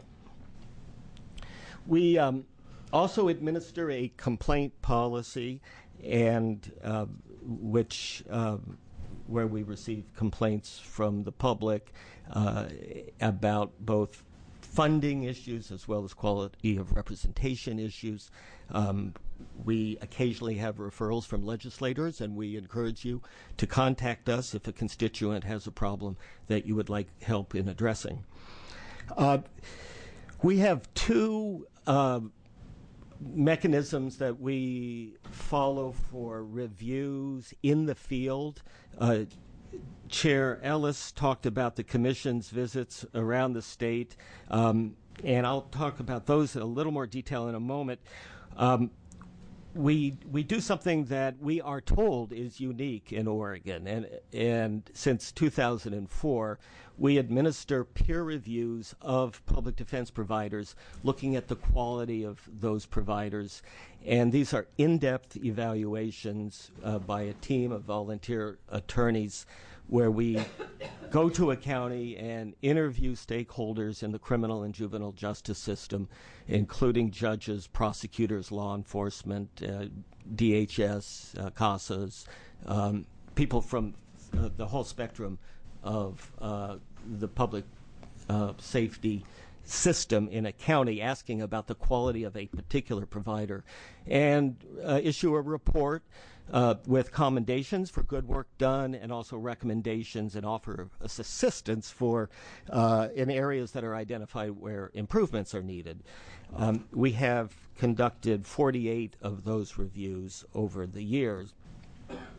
We um, also administer a complaint policy, and uh, which um, where we receive complaints from the public uh, about both funding issues as well as quality of representation issues. Um, we occasionally have referrals from legislators, and we encourage you to contact us if a constituent has a problem that you would like help in addressing. Uh, we have two uh, mechanisms that we follow for reviews in the field. Uh, Chair Ellis talked about the Commission's visits around the state, um, and I'll talk about those in a little more detail in a moment. Um, we we do something that we are told is unique in Oregon, and and since two thousand four, we administer peer reviews of public defense providers, looking at the quality of those providers, and these are in-depth evaluations uh, by a team of volunteer attorneys, where we go to a county and interview stakeholders in the criminal and juvenile justice system, including judges, prosecutors, law enforcement, uh, D H S, uh, CASAs, um, people from uh, the whole spectrum of uh, the public uh, safety system in a county, asking about the quality of a particular provider, and uh, issue a report uh, with commendations for good work done, and also recommendations and offer assistance for uh, in areas that are identified where improvements are needed. Um, we have conducted forty-eight of those reviews over the years.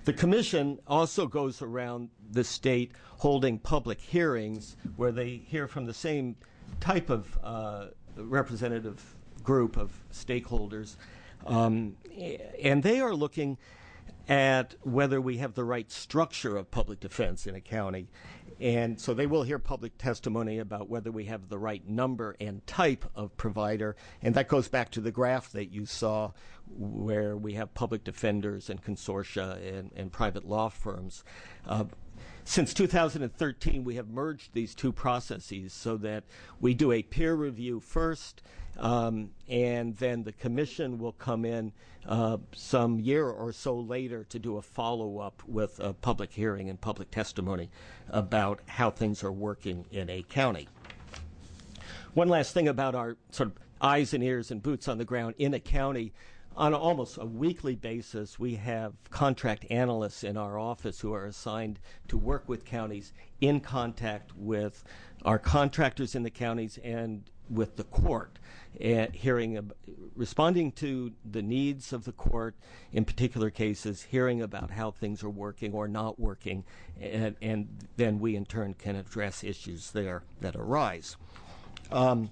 The commission also goes around the state holding public hearings where they hear from the same type of uh, representative group of stakeholders. Um, and they are looking at whether we have the right structure of public defense in a county. And so they will hear public testimony about whether we have the right number and type of provider. And that goes back to the graph that you saw where we have public defenders and consortia and, and private law firms. Uh, Since two thousand thirteen, we have merged these two processes so that we do a peer review first, um, and then the commission will come in uh, some year or so later to do a follow-up with a public hearing and public testimony about how things are working in a county. One last thing about our sort of eyes and ears and boots on the ground in a county. On almost a weekly basis, we have contract analysts in our office who are assigned to work with counties in contact with our contractors in the counties and with the court, uh, hearing, responding to the needs of the court in particular cases, hearing about how things are working or not working, and, and then we in turn can address issues there that arise. Um,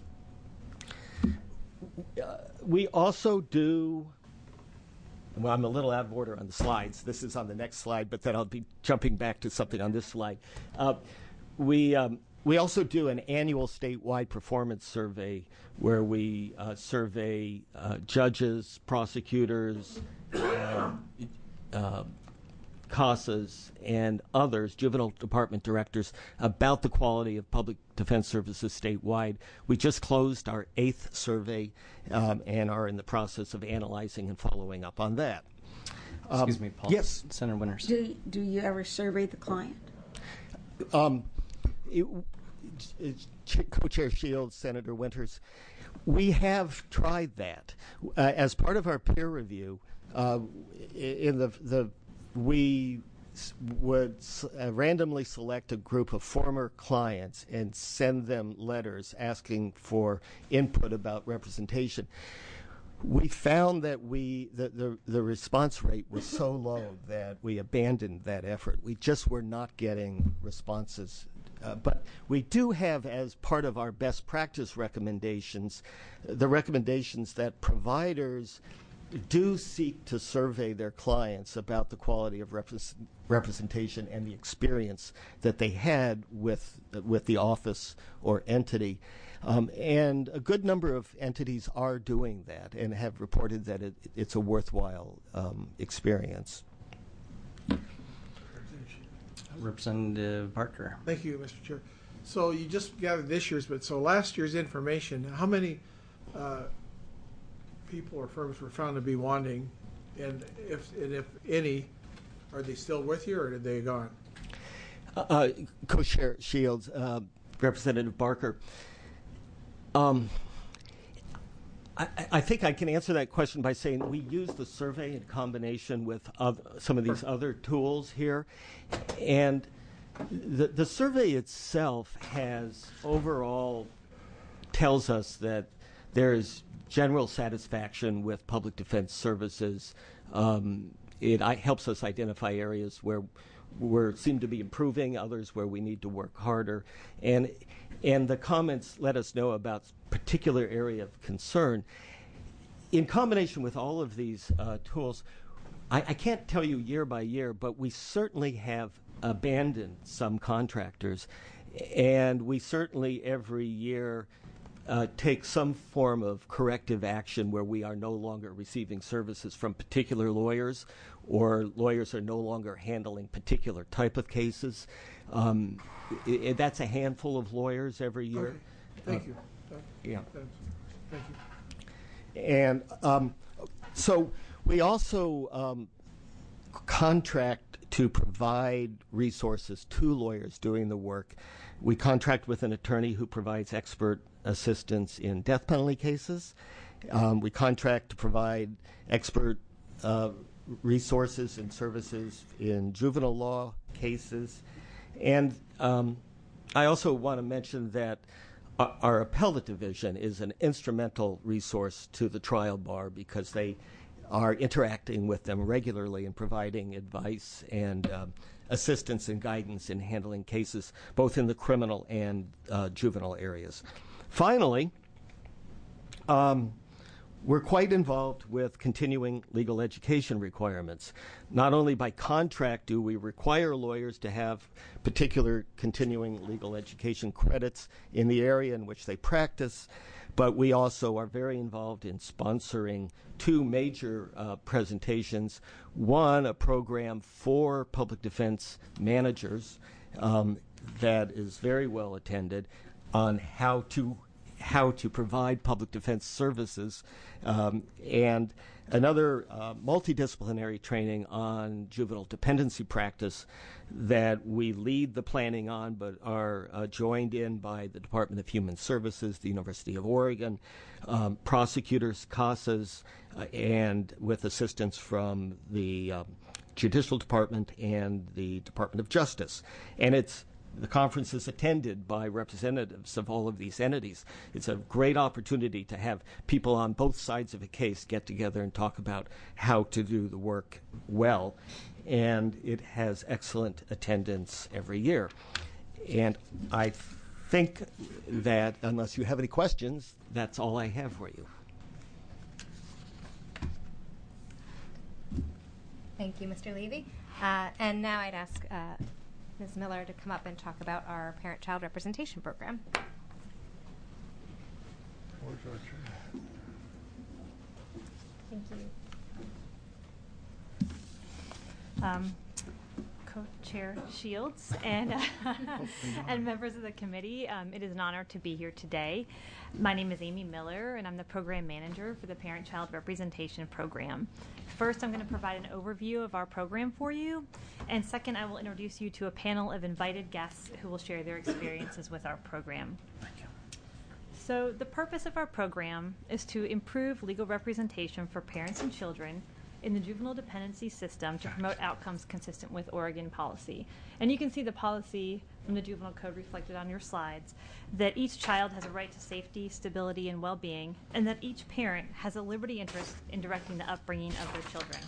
Uh, we also do, well, I'm a little out of order on the slides. This is on the next slide, but then I'll be jumping back to something on this slide. Uh, we, um, we also do an annual statewide performance survey where we uh, survey uh, judges, prosecutors, uh, uh, CASAs, and others, juvenile department directors, about the quality of public defense services statewide. We just closed our eighth survey um, and are in the process of analyzing and following up on that. Um, Excuse me, Paul. Yes. Senator Winters. Do, do you ever survey the client? Um, it, it's Co-Chair Shields, Senator Winters, we have tried that. Uh, as part of our peer review, uh, in the the we would uh, randomly select a group of former clients and send them letters asking for input about representation. We found that we the, the, the response rate was so low that we abandoned that effort. We just were not getting responses. Uh, but we do have, as part of our best practice recommendations, the recommendations that providers do seek to survey their clients about the quality of repres- representation and the experience that they had with with the office or entity. Um, and a good number of entities are doing that and have reported that it, it's a worthwhile um, experience. Representative Barker. Thank you, Mister Chair. So you just gathered this year's, but so last year's information, how many uh, people or firms were found to be wanting, and if and if any, are they still with you or did they gone? Uh, Co-Chair Shields, uh, Representative Barker. Um, I, I think I can answer that question by saying we use the survey in combination with other, some of these other tools here, and the the survey itself has overall tells us that there is general satisfaction with public defense services. Um, it I, helps us identify areas where we seem to be improving, others where we need to work harder, and and the comments let us know about particular area of concern. In combination with all of these uh, tools, I, I can't tell you year by year, but we certainly have abandoned some contractors, and we certainly every year Uh, take some form of corrective action where we are no longer receiving services from particular lawyers, or lawyers are no longer handling particular type of cases. Um, I- I- that's a handful of lawyers every year. Okay. Thank Uh, you. That- Yeah. that's- Thank you. And um, so we also um, contract to provide resources to lawyers doing the work. We contract with an attorney who provides expert assistance in death penalty cases. Um, we contract to provide expert uh, resources and services in juvenile law cases. And um, I also want to mention that our, our appellate division is an instrumental resource to the trial bar because they are interacting with them regularly and providing advice and um, assistance and guidance in handling cases both in the criminal and uh, juvenile areas. Finally, um, we're quite involved with continuing legal education requirements. Not only by contract do we require lawyers to have particular continuing legal education credits in the area in which they practice, but we also are very involved in sponsoring two major uh, presentations. One, a program for public defense managers um, that is very well attended on how to how to provide public defense services, um, and another uh, multidisciplinary training on juvenile dependency practice that we lead the planning on but are uh, joined in by the Department of Human Services, the University of Oregon, um, prosecutors, CASAs, uh, and with assistance from the um, Judicial Department and the Department of Justice. And it's The conference is attended by representatives of all of these entities. It's a great opportunity to have people on both sides of a case get together and talk about how to do the work well. And it has excellent attendance every year. And I think that, unless you have any questions, that's all I have for you. Thank you, Mister Levy. Uh, and now I'd ask uh, Miz Miller to come up and talk about our parent-child representation program. Thank you. Um, Co-Chair Shields and uh, and members of the committee, um, it is an honor to be here today. My name is Amy Miller, and I'm the program manager for the Parent-Child Representation Program. First, I'm going to provide an overview of our program for you, and second, I will introduce you to a panel of invited guests who will share their experiences with our program. Thank you. So, the purpose of our program is to improve legal representation for parents and children in the juvenile dependency system to promote outcomes consistent with Oregon policy. And you can see the policy from the Juvenile Code reflected on your slides, that each child has a right to safety, stability, and well-being, and that each parent has a liberty interest in directing the upbringing of their children.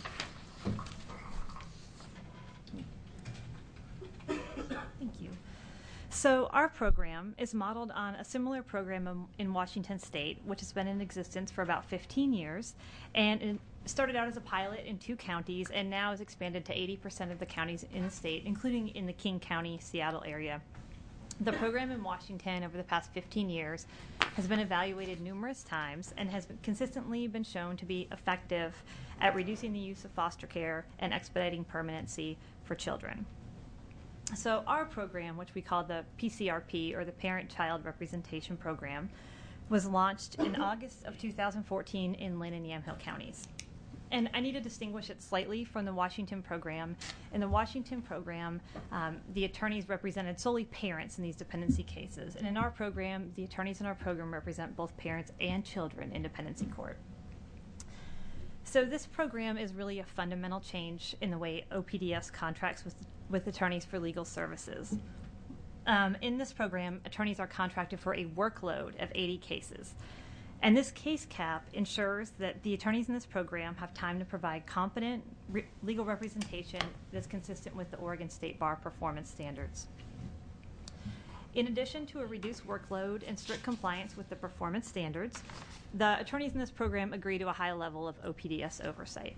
Thank you. So our program is modeled on a similar program in Washington State, which has been in existence for about fifteen years, and it started out as a pilot in two counties and now is expanded to eighty percent of the counties in the state, including in the King County, Seattle area. The program in Washington over the past fifteen years has been evaluated numerous times and has been consistently been shown to be effective at reducing the use of foster care and expediting permanency for children. So our program, which we call the P C R P, or the Parent-Child Representation Program, was launched in August of two thousand fourteen in Lynn and Yamhill counties. And I need to distinguish it slightly from the Washington program. In the Washington program, um, the attorneys represented solely parents in these dependency cases. And in our program, the attorneys in our program represent both parents and children in dependency court. So this program is really a fundamental change in the way O P D S contracts with, with attorneys for legal services. Um, in this program, attorneys are contracted for a workload of eighty cases. And this case cap ensures that the attorneys in this program have time to provide competent re- legal representation that's consistent with the Oregon State Bar performance standards. In addition to a reduced workload and strict compliance with the performance standards, the attorneys in this program agree to a high level of O P D S oversight.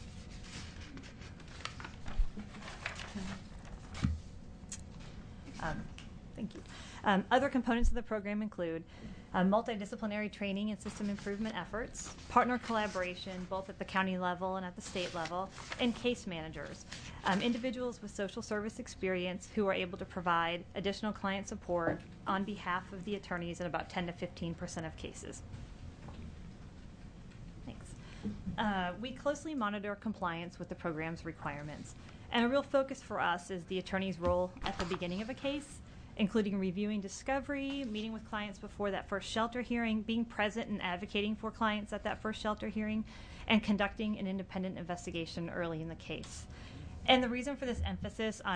Um, thank you. Um, other components of the program include uh, multidisciplinary training and system improvement efforts, partner collaboration both at the county level and at the state level, and case managers, um, individuals with social service experience who are able to provide additional client support on behalf of the attorneys in about ten to fifteen percent of cases. Thanks. Uh, we closely monitor compliance with the program's requirements, and a real focus for us is the attorney's role at the beginning of a case, including reviewing discovery, meeting with clients before that first shelter hearing, being present and advocating for clients at that first shelter hearing, and conducting an independent investigation early in the case. And the reason for this emphasis on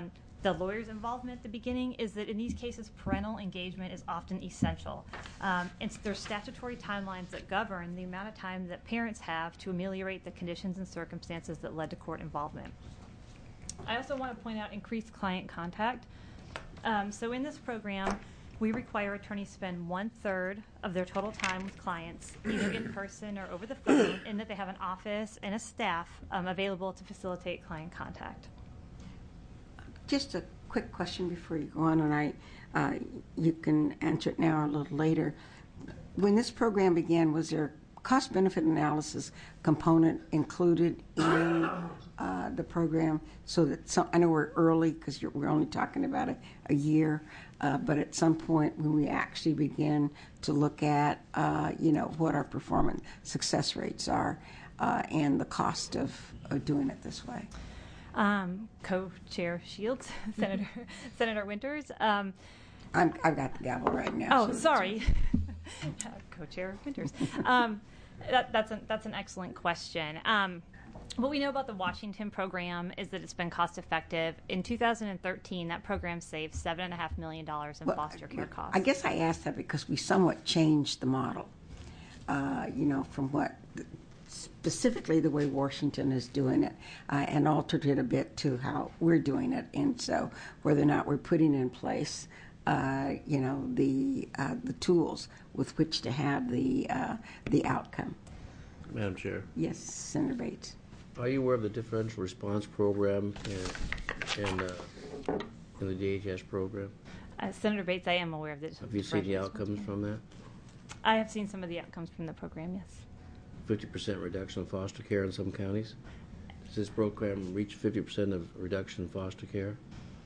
the lawyer's involvement at the beginning is that in these cases, parental engagement is often essential. Um, and there's statutory timelines that govern the amount of time that parents have to ameliorate the conditions and circumstances that led to court involvement. I also want to point out increased client contact. Um, so in this program, we require attorneys spend one-third of their total time with clients, either in person or over the phone, and that they have an office and a staff um, available to facilitate client contact. Just a quick question before you go on, and I, uh, you can answer it now or a little later. When this program began, was there a cost-benefit analysis component included in uh, the program? So that some, I know we're early because we're only talking about a, a year, uh, but at some point when we actually begin to look at, uh, you know, what our performance success rates are uh, and the cost of, of doing it this way. Um, Co-Chair Shields, Senator Senator Winters. Um, I'm, I've got the gavel right now. Oh, so sorry, Co-Chair Winters. Um, that, that's an that's an excellent question. Um, what we know about the Washington program is that it's been cost effective. In two thousand thirteen, that program saved seven and a half million dollars in well, foster care costs. I guess I asked that because we somewhat changed the model. Uh, you know, from what. Specifically the way Washington is doing it, uh, and altered it a bit to how we're doing it. And so whether or not we're putting in place, uh, you know, the uh, the tools with which to have the uh, the outcome. Madam Chair. Yes, Senator Bates. Are you aware of the differential response program and, and uh, in the D H S program? Uh, Senator Bates, I am aware of this. Have you seen the outcomes from that? I have seen some of the outcomes from the program, yes. fifty percent reduction in foster care in some counties. Does this program reach fifty percent of reduction in foster care?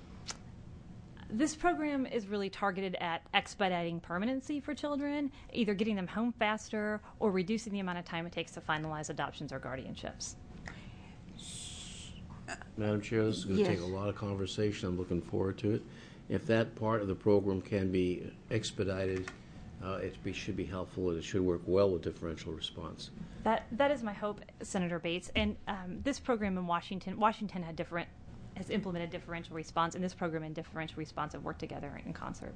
This program is really targeted at expediting permanency for children, either getting them home faster or reducing the amount of time it takes to finalize adoptions or guardianships. Madam Chair, this is going to Yes. take a lot of conversation. I'm looking forward to it. If that part of the program can be expedited, uh, it be, should be helpful, and it should work well with differential response. That that is my hope, Senator Bates. And um, this program in Washington, Washington had different has implemented differential response, and this program and differential response have worked together in concert.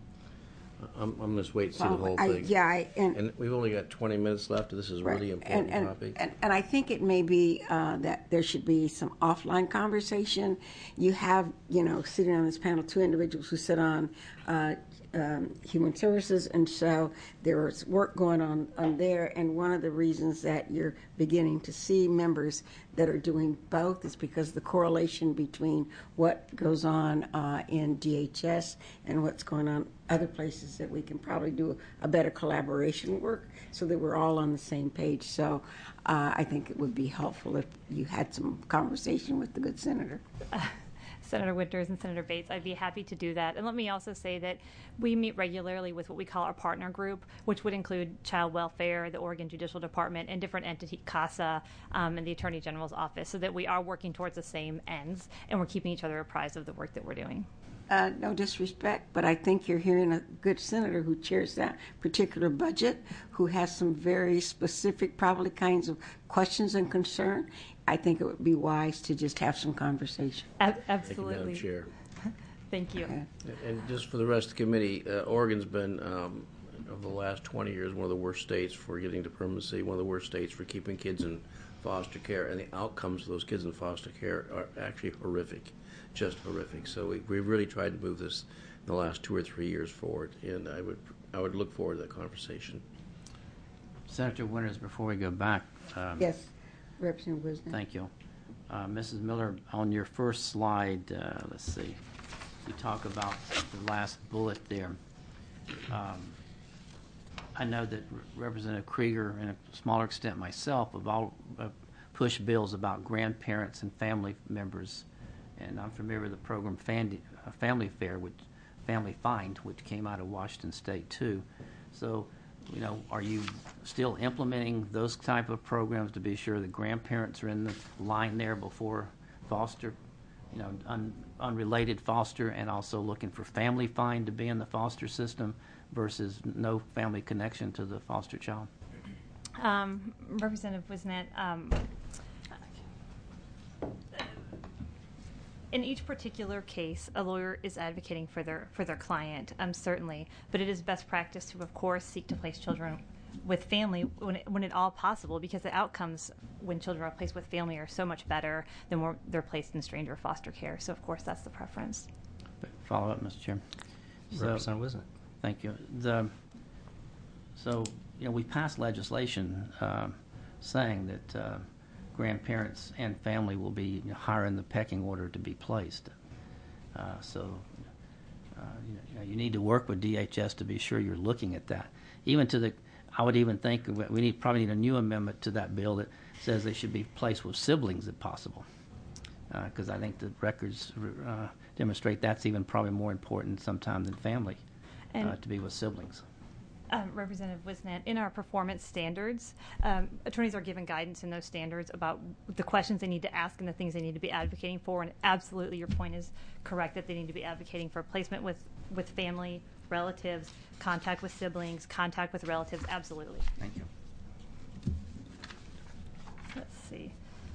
I'm, I'm just waiting to see Well, the whole I- thing. yeah, I- and- and we've only got twenty minutes left. This is a really Right. important and, and, topic. And, and I think it may be uh, that there should be some offline conversation. You have, you know, sitting on this panel, two individuals who sit on uh, um, Human Services, and so there's work going on, on there. And one of the reasons that you're beginning to see members that are doing both is because the correlation between what goes on uh, in D H S and what's going on other places, that we can probably do a better collaboration work so that we're all on the same page. So uh, I think it would be helpful if you had some conversation with the good senator. Uh, Senator Winters and Senator Bates, I'd be happy to do that. And let me also say that we meet regularly with what we call our partner group, which would include Child Welfare, the Oregon Judicial Department, and different entities, CASA, um, and the Attorney General's office, so that we are working towards the same ends and we're keeping each other apprised of the work that we're doing. Uh, no disrespect, but I think you're hearing a good senator who chairs that particular budget, who has some very specific, probably kinds of questions and concern. I think it would be wise to just have some conversation. A- absolutely. Thank you, Madam Chair. Thank you. Okay. And just for the rest of the committee, uh, Oregon's been, um, over the last twenty years, one of the worst states for getting to permanency, one of the worst states for keeping kids in foster care, and the outcomes of those kids in foster care are actually horrific, just horrific. So we, we've really tried to move this in the last two or three years forward, and I would, I would look forward to that conversation. Senator Winters, before we go back. Um, Yes, Representative Wisdom. Thank you. Uh, Missus Miller, on your first slide, uh, let's see, you talk about the last bullet there. Um, I know that Representative Krieger, and a smaller extent myself, have all uh, pushed bills about grandparents and family members, and I'm familiar with the program Family, uh, Family Fair, which Family Find, which came out of Washington State too. So, you know, are you still implementing those type of programs to be sure that grandparents are in the line there before foster, you know, un, unrelated foster, and also looking for Family Find to be in the foster system versus no family connection to the foster child? Um, Representative Wisnet, um, in each particular case, a lawyer is advocating for their for their client, um, certainly. But it is best practice to, of course, seek to place children with family when it, when at all possible, because the outcomes when children are placed with family are so much better than when they're placed in stranger foster care. So, of course, that's the preference. Follow up, Mister Chairman. So, Representative Wisnett. Thank you. The, so, you know, we passed legislation uh, saying that uh, grandparents and family will be you know, higher in the pecking order to be placed. Uh, so, uh, you know, you need to work with D H S to be sure you're looking at that. Even to the, I would even think we need probably need a new amendment to that bill that says they should be placed with siblings if possible, because uh, I think the records uh, demonstrate that's even probably more important sometimes than family, uh, to be with siblings. Um, Representative Wisnett, in our performance standards, um, attorneys are given guidance in those standards about the questions they need to ask and the things they need to be advocating for. And absolutely, your point is correct that they need to be advocating for placement with, with family, relatives, contact with siblings, contact with relatives. Absolutely. Thank you. Let's see.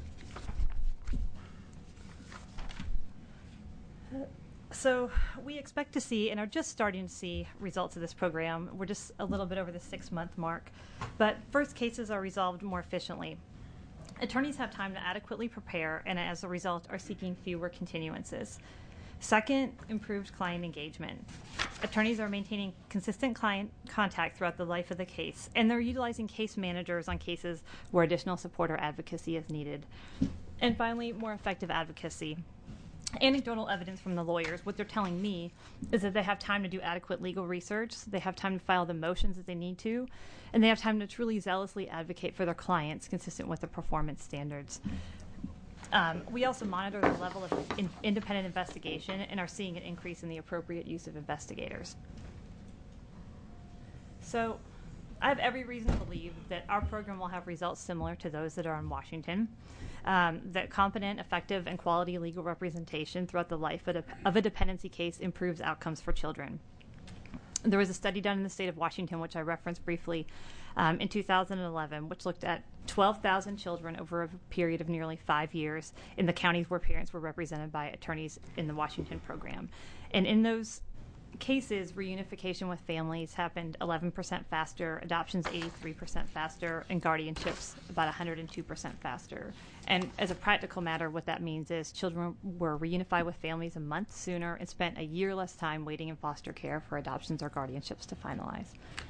Uh, So we expect to see, and are just starting to see, results of this program. We're just a little bit over the six-month mark. But first, cases are resolved more efficiently. Attorneys have time to adequately prepare, and as a result, are seeking fewer continuances. Second, improved client engagement. Attorneys are maintaining consistent client contact throughout the life of the case, and they're utilizing case managers on cases where additional support or advocacy is needed. And finally, more effective advocacy. Anecdotal evidence from the lawyers, what they're telling me is that they have time to do adequate legal research, they have time to file the motions that they need to, and they have time to truly zealously advocate for their clients consistent with the performance standards. Um, we also monitor the level of in independent investigation and are seeing an increase in the appropriate use of investigators. So I have every reason to believe that our program will have results similar to those that are in Washington. Um, that competent, effective, and quality legal representation throughout the life of a, of a dependency case improves outcomes for children. There was a study done in the state of Washington, which I referenced briefly, um, in two thousand eleven, which looked at twelve thousand children over a period of nearly five years in the counties where parents were represented by attorneys in the Washington program. And in those cases, reunification with families happened eleven percent faster, adoptions eighty-three percent faster, and guardianships about one hundred two percent faster. And as a practical matter, what that means is children were reunified with families a month sooner and spent a year less time waiting in foster care for adoptions or guardianships to finalize.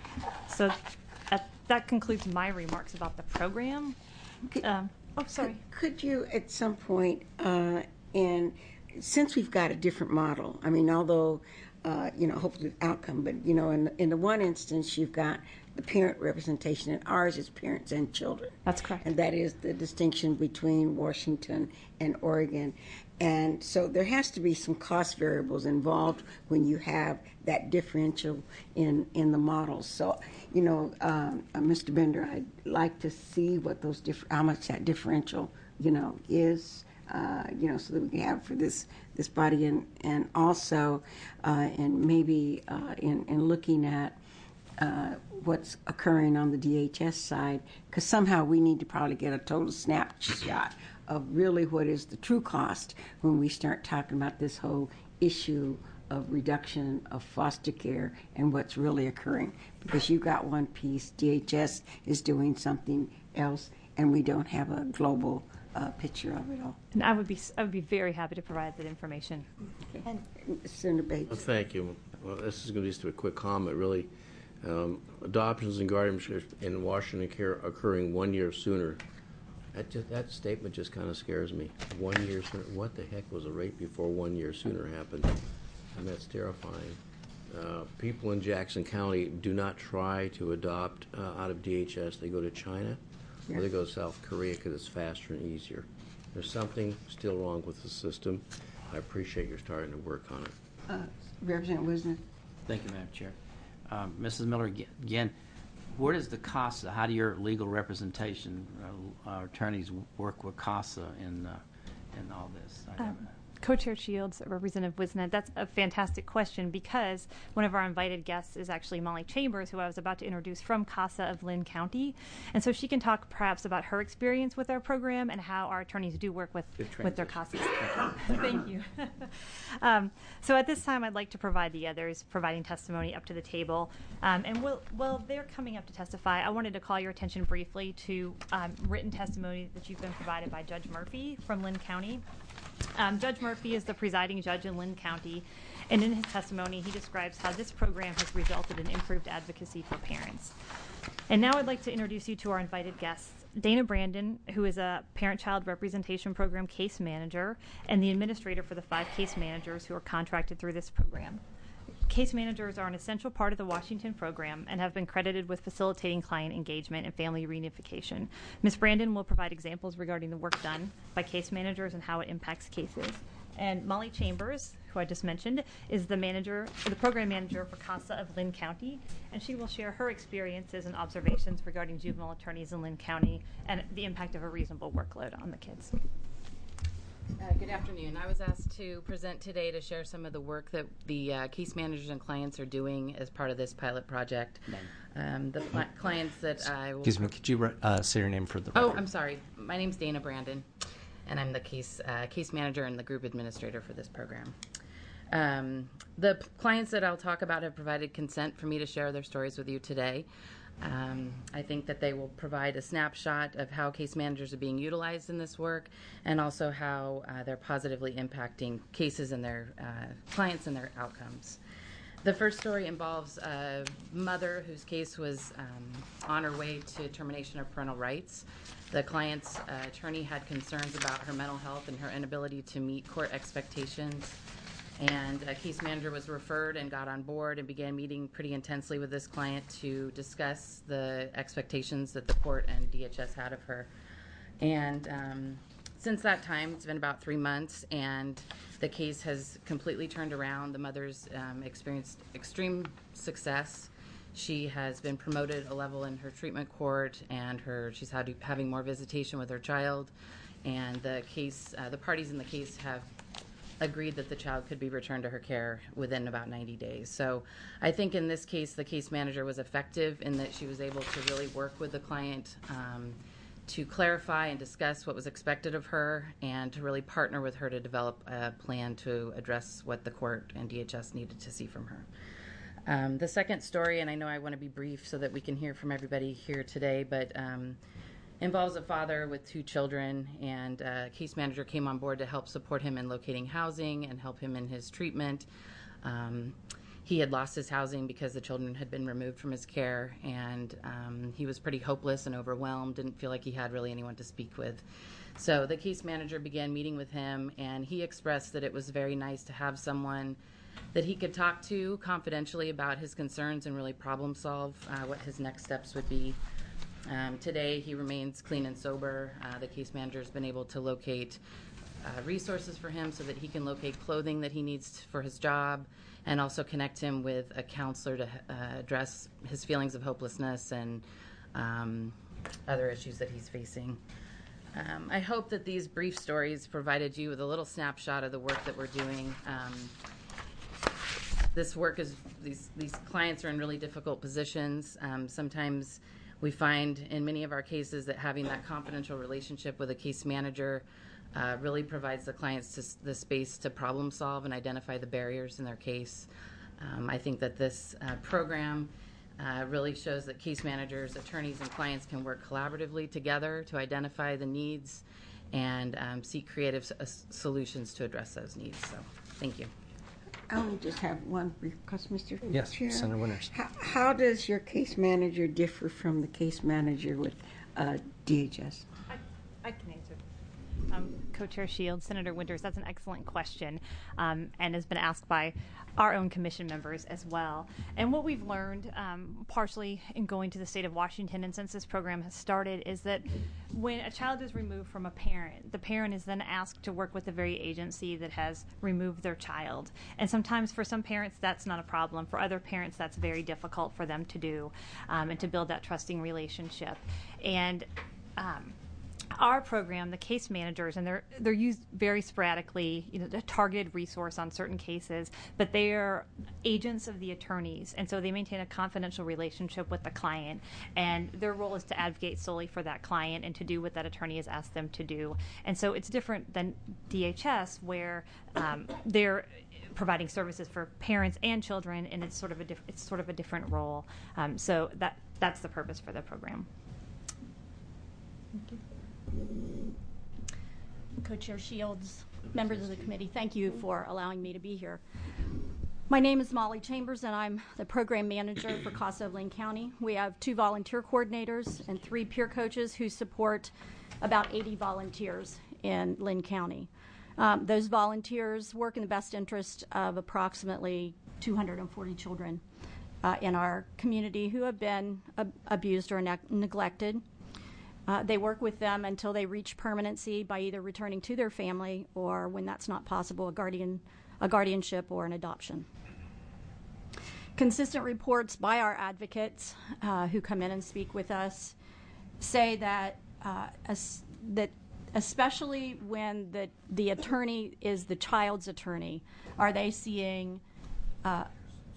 So uh, that concludes my remarks about the program. Um, oh, sorry. Could, could you, at some point, uh, and since we've got a different model, I mean, although Uh, you know, hopefully outcome. But, you know, in the, in the one instance, you've got the parent representation, and ours is parents and children. That's correct. And that is the distinction between Washington and Oregon. And so there has to be some cost variables involved when you have that differential in, in the models. So, you know, um, uh, Mister Bender, I'd like to see what those diff- how much that differential, you know, is. Uh, you know, so that we can have for this this body, and and also, uh, and maybe uh, in in looking at uh, what's occurring on the D H S side, because somehow we need to probably get a total snapshot of really what is the true cost when we start talking about this whole issue of reduction of foster care and what's really occurring. Because you got one piece, D H S is doing something else, and we don't have a global Uh, picture of it all. And I would be I would be very happy to provide that information. Okay. And Senator Bates. Well, thank you. Well, this is going to be just a quick comment, really. Um, adoptions and guardianships in Washington care occurring one year sooner. That just, that statement just kind of scares me. One year sooner. What the heck was the rate before one year sooner happened? And that's terrifying. Uh, people in Jackson County do not try to adopt uh, out of D H S. They go to China. Or they go to South Korea because it's faster and easier. There's something still wrong with the system. I appreciate you're starting to work on it. Uh, Representative Wisnett. Thank you, Madam Chair. Um, Missus Miller, again, where does the CASA, how do your legal representation uh, our attorneys work with CASA in, uh, in all this? Um, Co-Chair Shields, Representative Wisnet, that's a fantastic question because one of our invited guests is actually Molly Chambers, who I was about to introduce from CASA of Lynn County. And so she can talk perhaps about her experience with our program and how our attorneys do work with, with their CASAs. Thank you. um, so at this time, I'd like to provide the others providing testimony up to the table. Um, and we'll, while they're coming up to testify, I wanted to call your attention briefly to um, written testimony that you've been provided by Judge Murphy from Lynn County. Um, Judge Murphy is the presiding judge in Lynn County, and in his testimony, he describes how this program has resulted in improved advocacy for parents. And now I'd like to introduce you to our invited guests, Dana Brandon, who is a Parent-Child Representation Program case manager and the administrator for the five case managers who are contracted through this program. Case managers are an essential part of the Washington program and have been credited with facilitating client engagement and family reunification. Miz Brandon will provide examples regarding the work done by case managers and how it impacts cases. And Molly Chambers, who I just mentioned, is the manager, the program manager for CASA of Lynn County, and she will share her experiences and observations regarding juvenile attorneys in Lynn County and the impact of a reasonable workload on the kids. Uh, good afternoon. I was asked to present today to share some of the work that the uh, case managers and clients are doing as part of this pilot project. Um, the cl- clients that I will... Excuse me, could you uh, say your name for the Oh, record? I'm sorry. My name's Dana Brandon, and I'm the case uh, case manager and the group administrator for this program. Um, the p- clients that I'll talk about have provided consent for me to share their stories with you today. Um, I think that they will provide a snapshot of how case managers are being utilized in this work and also how uh, they're positively impacting cases and their uh, clients and their outcomes. The first story involves a mother whose case was um, on her way to termination of parental rights. The client's uh, attorney had concerns about her mental health and her inability to meet court expectations. And a case manager was referred and got on board and began meeting pretty intensely with this client to discuss the expectations that the court and D H S had of her. And um, since that time, it's been about three months, and the case has completely turned around. The mother's um, experienced extreme success. She has been promoted a level in her treatment court, and her she's had having more visitation with her child. And the case, uh, the parties in the case have agreed that the child could be returned to her care within about ninety days. So I think in this case, the case manager was effective in that she was able to really work with the client um, to clarify and discuss what was expected of her and to really partner with her to develop a plan to address what the court and D H S needed to see from her. Um, the second story, and I know I want to be brief so that we can hear from everybody here today, but um, involves a father with two children, and a case manager came on board to help support him in locating housing and help him in his treatment. Um, he had lost his housing because the children had been removed from his care, and um, he was pretty hopeless and overwhelmed, didn't feel like he had really anyone to speak with. So the case manager began meeting with him, and he expressed that it was very nice to have someone that he could talk to confidentially about his concerns and really problem solve uh, what his next steps would be. Um, today, he remains clean and sober. Uh, the case manager has been able to locate uh, resources for him so that he can locate clothing that he needs for his job and also connect him with a counselor to uh, address his feelings of hopelessness and um, other issues that he's facing. Um, I hope that these brief stories provided you with a little snapshot of the work that we're doing. Um, this work is, these, these clients are in really difficult positions. Um, sometimes we find in many of our cases that having that confidential relationship with a case manager uh, really provides the clients to, the space to problem solve and identify the barriers in their case. Um, I think that this uh, program uh, really shows that case managers, attorneys, and clients can work collaboratively together to identify the needs and um, seek creative uh, solutions to address those needs. So, thank you. I only just have one brief question, Mister Yes, Chair. Senator Winters. How, how does your case manager differ from the case manager with uh, D H S? I, I can answer. Um, Co-Chair Shields, Senator Winters, that's an excellent question um, and has been asked by our own commission members as well. And what we've learned, um, partially in going to the state of Washington and since this program has started, is that when a child is removed from a parent, the parent is then asked to work with the very agency that has removed their child. And sometimes for some parents that's not a problem. For other parents that's very difficult for them to do um, and to build that trusting relationship. And um, our program, the case managers, and they're they're used very sporadically, you know, a targeted resource on certain cases, but they are agents of the attorneys, and so they maintain a confidential relationship with the client, and their role is to advocate solely for that client and to do what that attorney has asked them to do. And so it's different than D H S, where um, they're providing services for parents and children, and it's sort of a diff- it's sort of a different role. Um, so that that's the purpose for the program. Thank you. Co-Chair Shields, members of the committee, thank you for allowing me to be here. My name is Molly Chambers, and I'm the program manager for CASA of Linn County. We have two volunteer coordinators and three peer coaches who support about eighty volunteers in Linn County. Um, those volunteers work in the best interest of approximately two hundred forty children uh, in our community who have been ab- abused or ne- neglected. Uh, they work with them until they reach permanency by either returning to their family or, when that's not possible, a guardian, a guardianship or an adoption. Consistent reports by our advocates uh, who come in and speak with us say that uh, as, that especially when the the attorney is the child's attorney, are they seeing uh,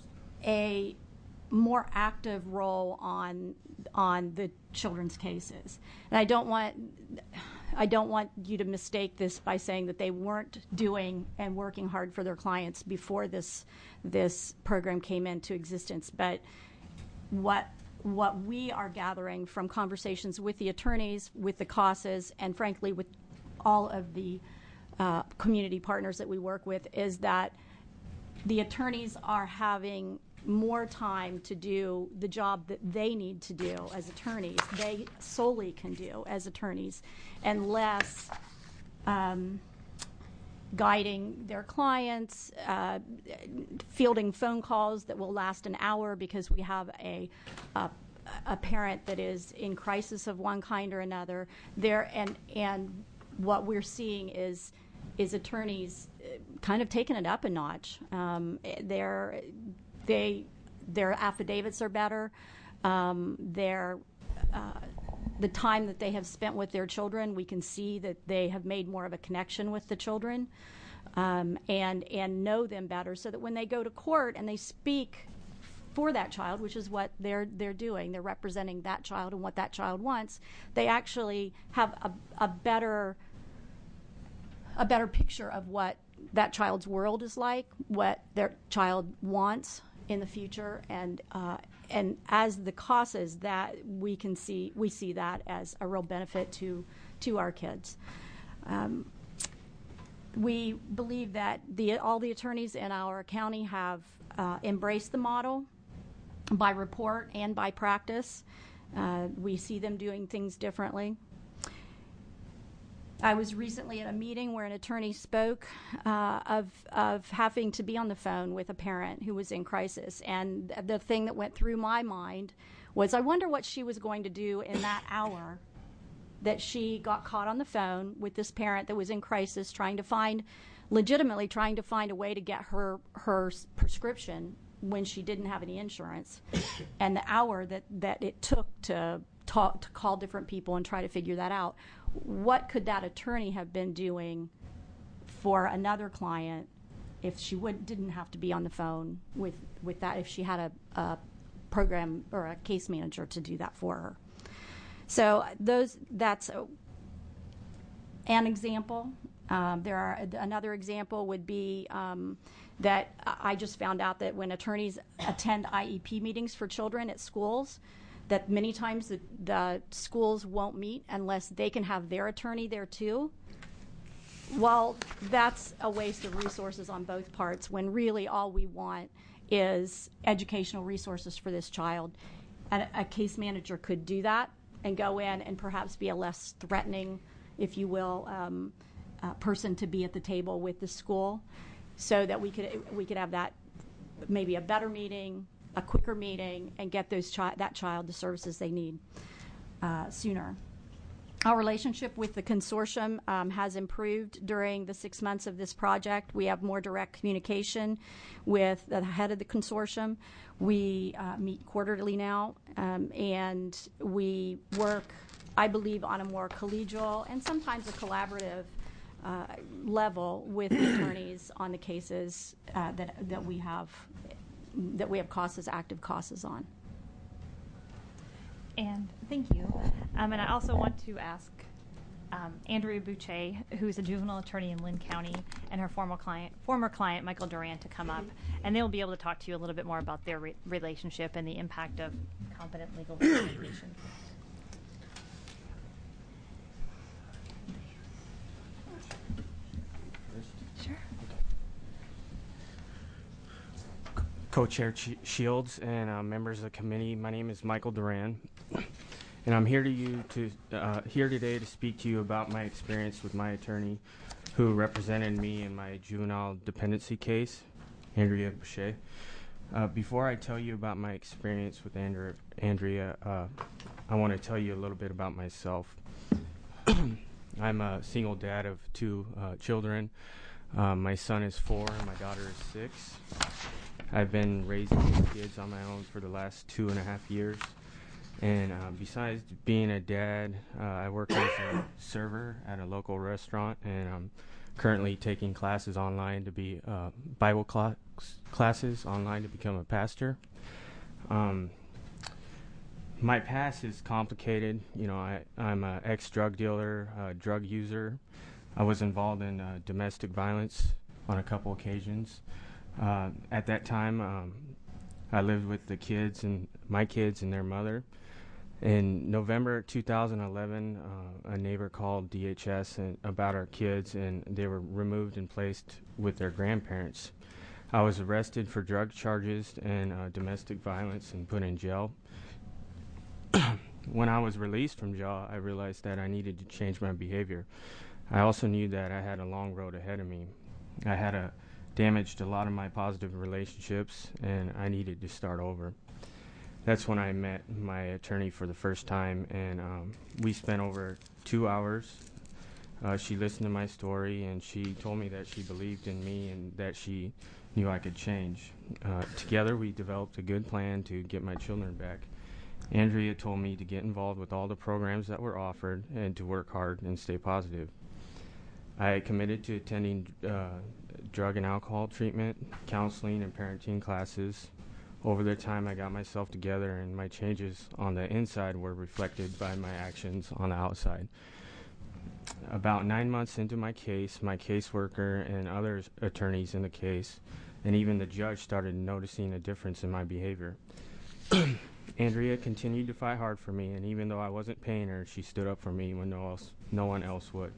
a more active role on on the children's cases. And I don't want I don't want you to mistake this by saying that they weren't doing and working hard for their clients before this this program came into existence. But what what we are gathering from conversations with the attorneys, with the CASAs, and frankly with all of the uh, community partners that we work with, is that the attorneys are having more time to do the job that they need to do as attorneys, they solely can do as attorneys, and less um, guiding their clients, uh, fielding phone calls that will last an hour because we have a, a a parent that is in crisis of one kind or another. There and and what we're seeing is is attorneys kind of taking it up a notch. Um, they're They, their affidavits are better. Um, their, uh, the time that they have spent with their children, we can see that they have made more of a connection with the children, um, and and know them better, so that when they go to court and they speak for that child, which is what they're they're doing, they're representing that child and what that child wants, they actually have a, a better a better picture of what that child's world is like, what their child wants in the future, and uh, and as the causes that we can see, we see that as a real benefit to to our kids. Um, we believe that the all the attorneys in our county have uh, embraced the model by report and by practice. Uh, we see them doing things differently. I was recently at a meeting where an attorney spoke uh, of of having to be on the phone with a parent who was in crisis, and the thing that went through my mind was, I wonder what she was going to do in that hour that she got caught on the phone with this parent that was in crisis, trying to find, legitimately trying to find a way to get her her prescription when she didn't have any insurance, and the hour that that it took to talk to call different people and try to figure that out. What could that attorney have been doing for another client if she would didn't have to be on the phone with, with that, if she had a, a program or a case manager to do that for her? So those that's a, an example. Um, there are another example would be um, that I just found out that when attorneys attend I E P meetings for children at schools, that many times the, the schools won't meet unless they can have their attorney there too. Well, that's a waste of resources on both parts, when really all we want is educational resources for this child. A, a case manager could do that and go in and perhaps be a less threatening, if you will, um, uh, person to be at the table with the school, so that we could we could have that maybe a better meeting, a quicker meeting, and get those chi- that child the services they need uh, sooner. Our relationship with the consortium um, has improved during the six months of this project. We have more direct communication with the head of the consortium. We uh, meet quarterly now, um, and we work I believe, on a more collegial and sometimes a collaborative uh, level with the attorneys on the cases uh, that that we have that we have causes, active causes on. And thank you. Um, and I also want to ask um, Andrea Boucher, who's a juvenile attorney in Lynn County, and her former client, former client Michael Duran, to come up, and they'll be able to talk to you a little bit more about their re- relationship and the impact of competent legal representation. Sure. Co-Chair Shields and uh, members of the committee, my name is Michael Duran, and I'm here to you to uh, here today to speak to you about my experience with my attorney, who represented me in my juvenile dependency case, Andrea Boucher. Uh, before I tell you about my experience with Andrea, Andrea uh, I want to tell you a little bit about myself. I'm a single dad of two uh, children. Uh, my son is four and my daughter is six. I've been raising these kids on my own for the last two and a half years. And uh, besides being a dad, uh, I work as a server at a local restaurant, and I'm currently taking classes online to be uh, Bible cl- classes online to become a pastor. Um, my past is complicated. You know, I, I'm an ex-drug dealer, uh, drug user. I was involved in uh, domestic violence on a couple occasions. Uh, at that time, um, I lived with the kids and my kids and their mother. In November two thousand eleven, uh, a neighbor called D H S and, about our kids, and they were removed and placed with their grandparents. I was arrested for drug charges and uh, domestic violence and put in jail. When I was released from jail, I realized that I needed to change my behavior. I also knew that I had a long road ahead of me. I had a damaged a lot of my positive relationships, and I needed to start over. That's when I met my attorney for the first time, and um, we spent over two hours. Uh, she listened to my story, and she told me that she believed in me and that she knew I could change. Uh, together, we developed a good plan to get my children back. Andrea told me to get involved with all the programs that were offered and to work hard and stay positive. I committed to attending uh, drug and alcohol treatment, counseling, and parenting classes. Over the time, I got myself together, and my changes on the inside were reflected by my actions on the outside. About nine months into my case, my caseworker and other attorneys in the case, and even the judge, started noticing a difference in my behavior. Andrea continued to fight hard for me, and even though I wasn't paying her, she stood up for me when no else, no one else would.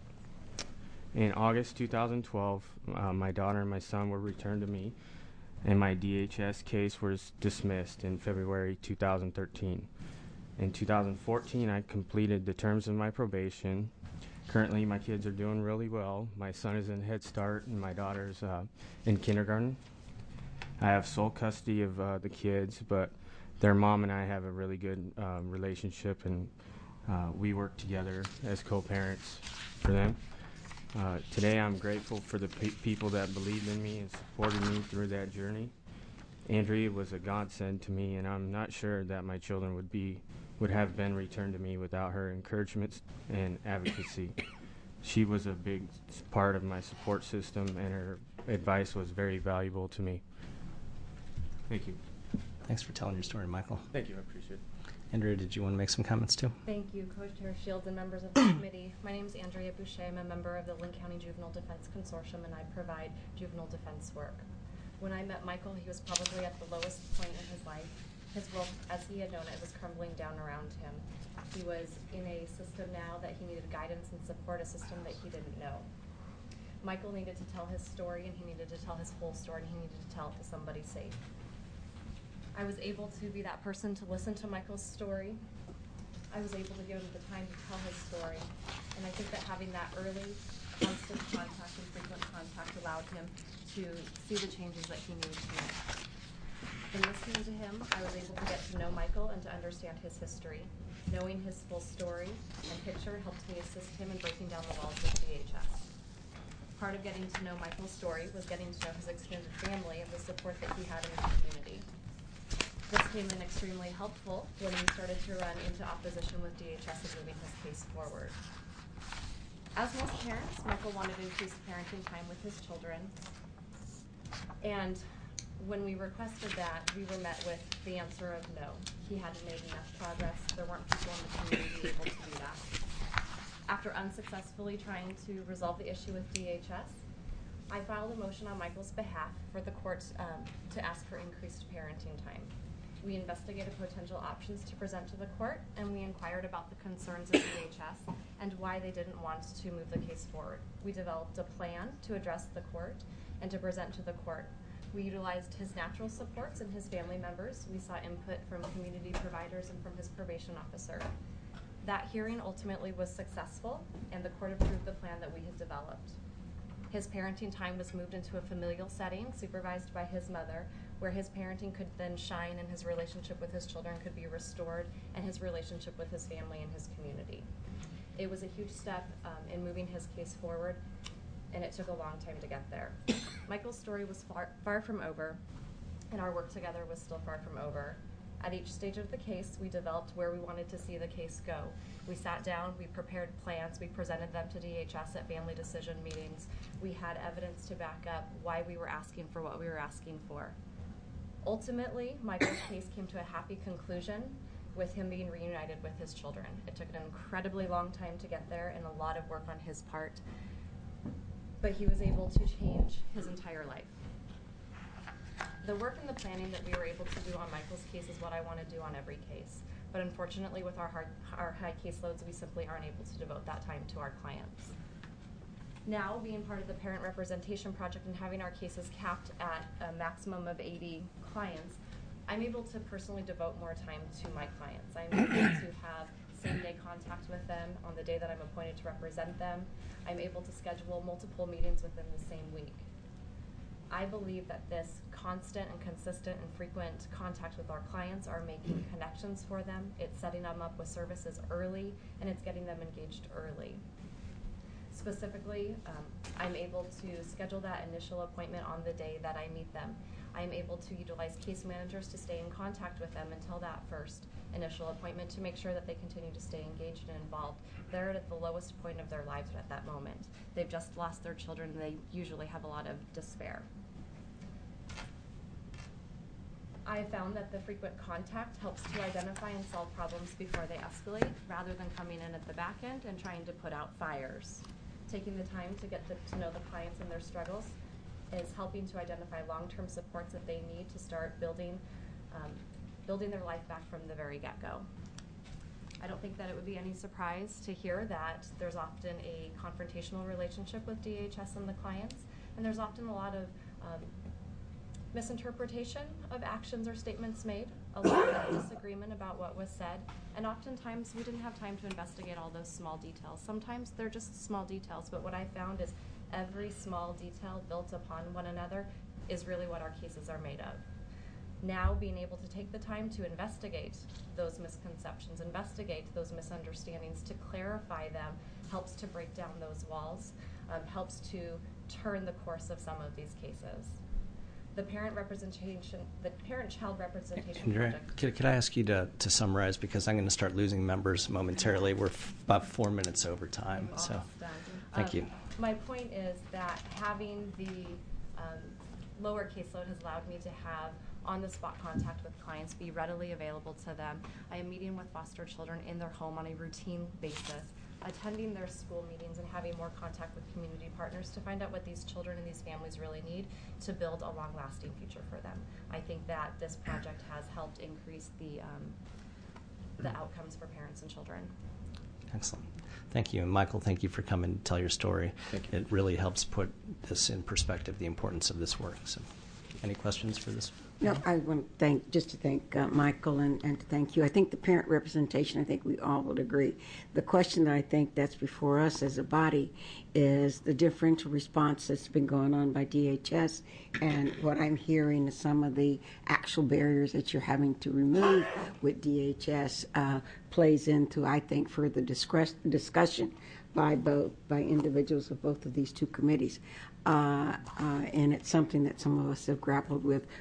In August two thousand twelve, uh, my daughter and my son were returned to me, and my D H S case was dismissed in February two thousand thirteen. In two thousand fourteen, I completed the terms of my probation. Currently, my kids are doing really well. My son is in Head Start, and my daughter's uh, in kindergarten. I have sole custody of uh, the kids, but their mom and I have a really good uh, relationship, and uh, we work together as co-parents for them. Uh, today, I'm grateful for the pe- people that believed in me and supported me through that journey. Andrea was a godsend to me, and I'm not sure that my children would be would have been returned to me without her encouragement and advocacy. She was a big part of my support system, and her advice was very valuable to me. Thank you. Thanks for telling your story, Michael. Thank you. I appreciate it. Andrea, did you want to make some comments too? Thank you, Co-Chair Shields and members of the committee. My name is Andrea Boucher. I'm a member of the Lynn County Juvenile Defense Consortium, and I provide juvenile defense work. When I met Michael, he was probably at the lowest point in his life. His world, as he had known it, was crumbling down around him. He was in a system now that he needed guidance and support, a system that he didn't know. Michael needed to tell his story, and he needed to tell his whole story, and he needed to tell it to somebody safe. I was able to be that person to listen to Michael's story. I was able to give him the time to tell his story. And I think that having that early, constant contact and frequent contact allowed him to see the changes that he needed to make. In listening to him, I was able to get to know Michael and to understand his history. Knowing his full story and picture helped me assist him in breaking down the walls of D H S. Part of getting to know Michael's story was getting to know his extended family and the support that he had in his community. This came in extremely helpful when we started to run into opposition with D H S of moving his case forward. As most parents, Michael wanted increased parenting time with his children. And when we requested that, we were met with the answer of no. He hadn't made enough progress. There weren't people in the community able to do that. After unsuccessfully trying to resolve the issue with D H S, I filed a motion on Michael's behalf for the court um, to ask for increased parenting time. We investigated potential options to present to the court, and we inquired about the concerns of D H S and why they didn't want to move the case forward. We developed a plan to address the court and to present to the court. We utilized his natural supports and his family members. We sought input from community providers and from his probation officer. That hearing ultimately was successful, and the court approved the plan that we had developed. His parenting time was moved into a familial setting, supervised by his mother, where his parenting could then shine and his relationship with his children could be restored, and his relationship with his family and his community. It was a huge step um, in moving his case forward, and it took a long time to get there. Michael's story was far, far from over, and our work together was still far from over. At each stage of the case, we developed where we wanted to see the case go. We sat down, we prepared plans, we presented them to D H S at family decision meetings. We had evidence to back up why we were asking for what we were asking for. Ultimately, Michael's case came to a happy conclusion with him being reunited with his children. It took an incredibly long time to get there and a lot of work on his part, but he was able to change his entire life. The work and the planning that we were able to do on Michael's case is what I want to do on every case. But unfortunately, with our, hard, our high caseloads, we simply aren't able to devote that time to our clients. Now, being part of the Parent Representation Project and having our cases capped at a maximum of eighty clients, I'm able to personally devote more time to my clients. I'm able to have same-day contact with them on the day that I'm appointed to represent them. I'm able to schedule multiple meetings within the same week. I believe that this constant and consistent and frequent contact with our clients are making connections for them. It's setting them up with services early, and it's getting them engaged early. Specifically, um, I'm able to schedule that initial appointment on the day that I meet them. I'm able to utilize case managers to stay in contact with them until that first initial appointment to make sure that they continue to stay engaged and involved. They're at the lowest point of their lives at that moment. They've just lost their children, and they usually have a lot of despair. I have found that the frequent contact helps to identify and solve problems before they escalate, rather than coming in at the back end and trying to put out fires. Taking the time to get to, to know the clients and their struggles is helping to identify long-term supports that they need to start building, um, building their life back from the very get-go. I don't think that it would be any surprise to hear that there's often a confrontational relationship with D H S and the clients, and there's often a lot of um, misinterpretation of actions or statements made, a lot of disagreement about what was said, and oftentimes we didn't have time to investigate all those small details. Sometimes they're just small details, but what I found is every small detail built upon one another is really what our cases are made of. Now, being able to take the time to investigate those misconceptions, investigate those misunderstandings, to clarify them, helps to break down those walls, um, helps to turn the course of some of these cases. The parent representation, the parent-child representation Andrea, project. could, could I ask you to, to summarize, because I'm going to start losing members momentarily. We're f- about four minutes over time, I'm so almost done. thank Um, you. My point is that having the um, lower caseload has allowed me to have on-the-spot contact with clients, be readily available to them. I am meeting with foster children in their home on a routine basis, attending their school meetings and having more contact with community partners to find out what these children and these families really need to build a long-lasting future for them. I think that this project has helped increase the, um, the outcomes for parents and children. Excellent. Thank you. And Michael, thank you for coming to tell your story. Thank you. It really helps put this in perspective, the importance of this work. So, any questions for this? No, I want to thank, just to thank uh, Michael and, and to thank you. I think the parent representation, I think we all would agree. The question that I think that's before us as a body is the differential response that's been going on by D H S, and what I'm hearing is some of the actual barriers that you're having to remove with D H S uh, plays into, I think, further discuss, discussion by both, by individuals of both of these two committees. Uh, uh, and it's something that some of us have grappled with for a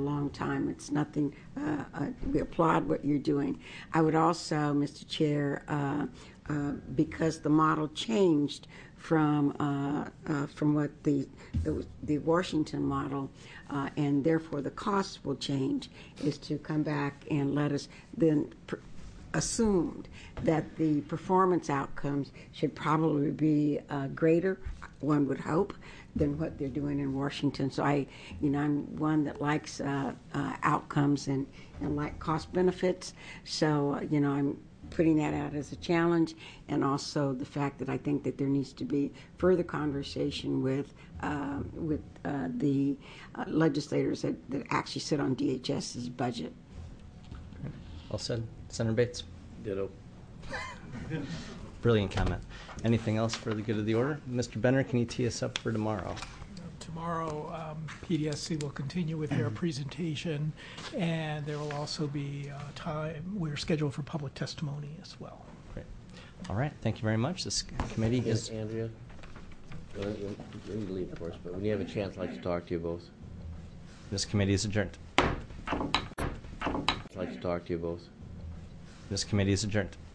long time. It's nothing, uh, uh, we applaud what you're doing. I would also, Mister Chair, uh, uh, because the model changed from uh, uh, from what the, the the Washington model, uh, and therefore the costs will change, is to come back and let us then pr- assumed that the performance outcomes should probably be uh, greater, one would hope, than what they're doing in Washington. So I, you know, I'm one that likes uh, uh, outcomes and, and like cost benefits. So, uh, you know, I'm putting that out as a challenge, and also the fact that I think that there needs to be further conversation with uh, with uh, the uh, legislators that, that actually sit on D H S's budget. Well said. Senator Bates. Ditto. Brilliant comment. Anything else for the good of the order? Mister Benner, can you tee us up for tomorrow? Tomorrow, um, P D S C will continue with their presentation, and there will also be uh, time, we're scheduled for public testimony as well. Great. All right. Thank you very much. This committee Yes, is... Andrea, well, you you leave, of course, but when you have a chance, I'd like to talk to you both. This committee is adjourned. I'd like to talk to you both. This committee is adjourned.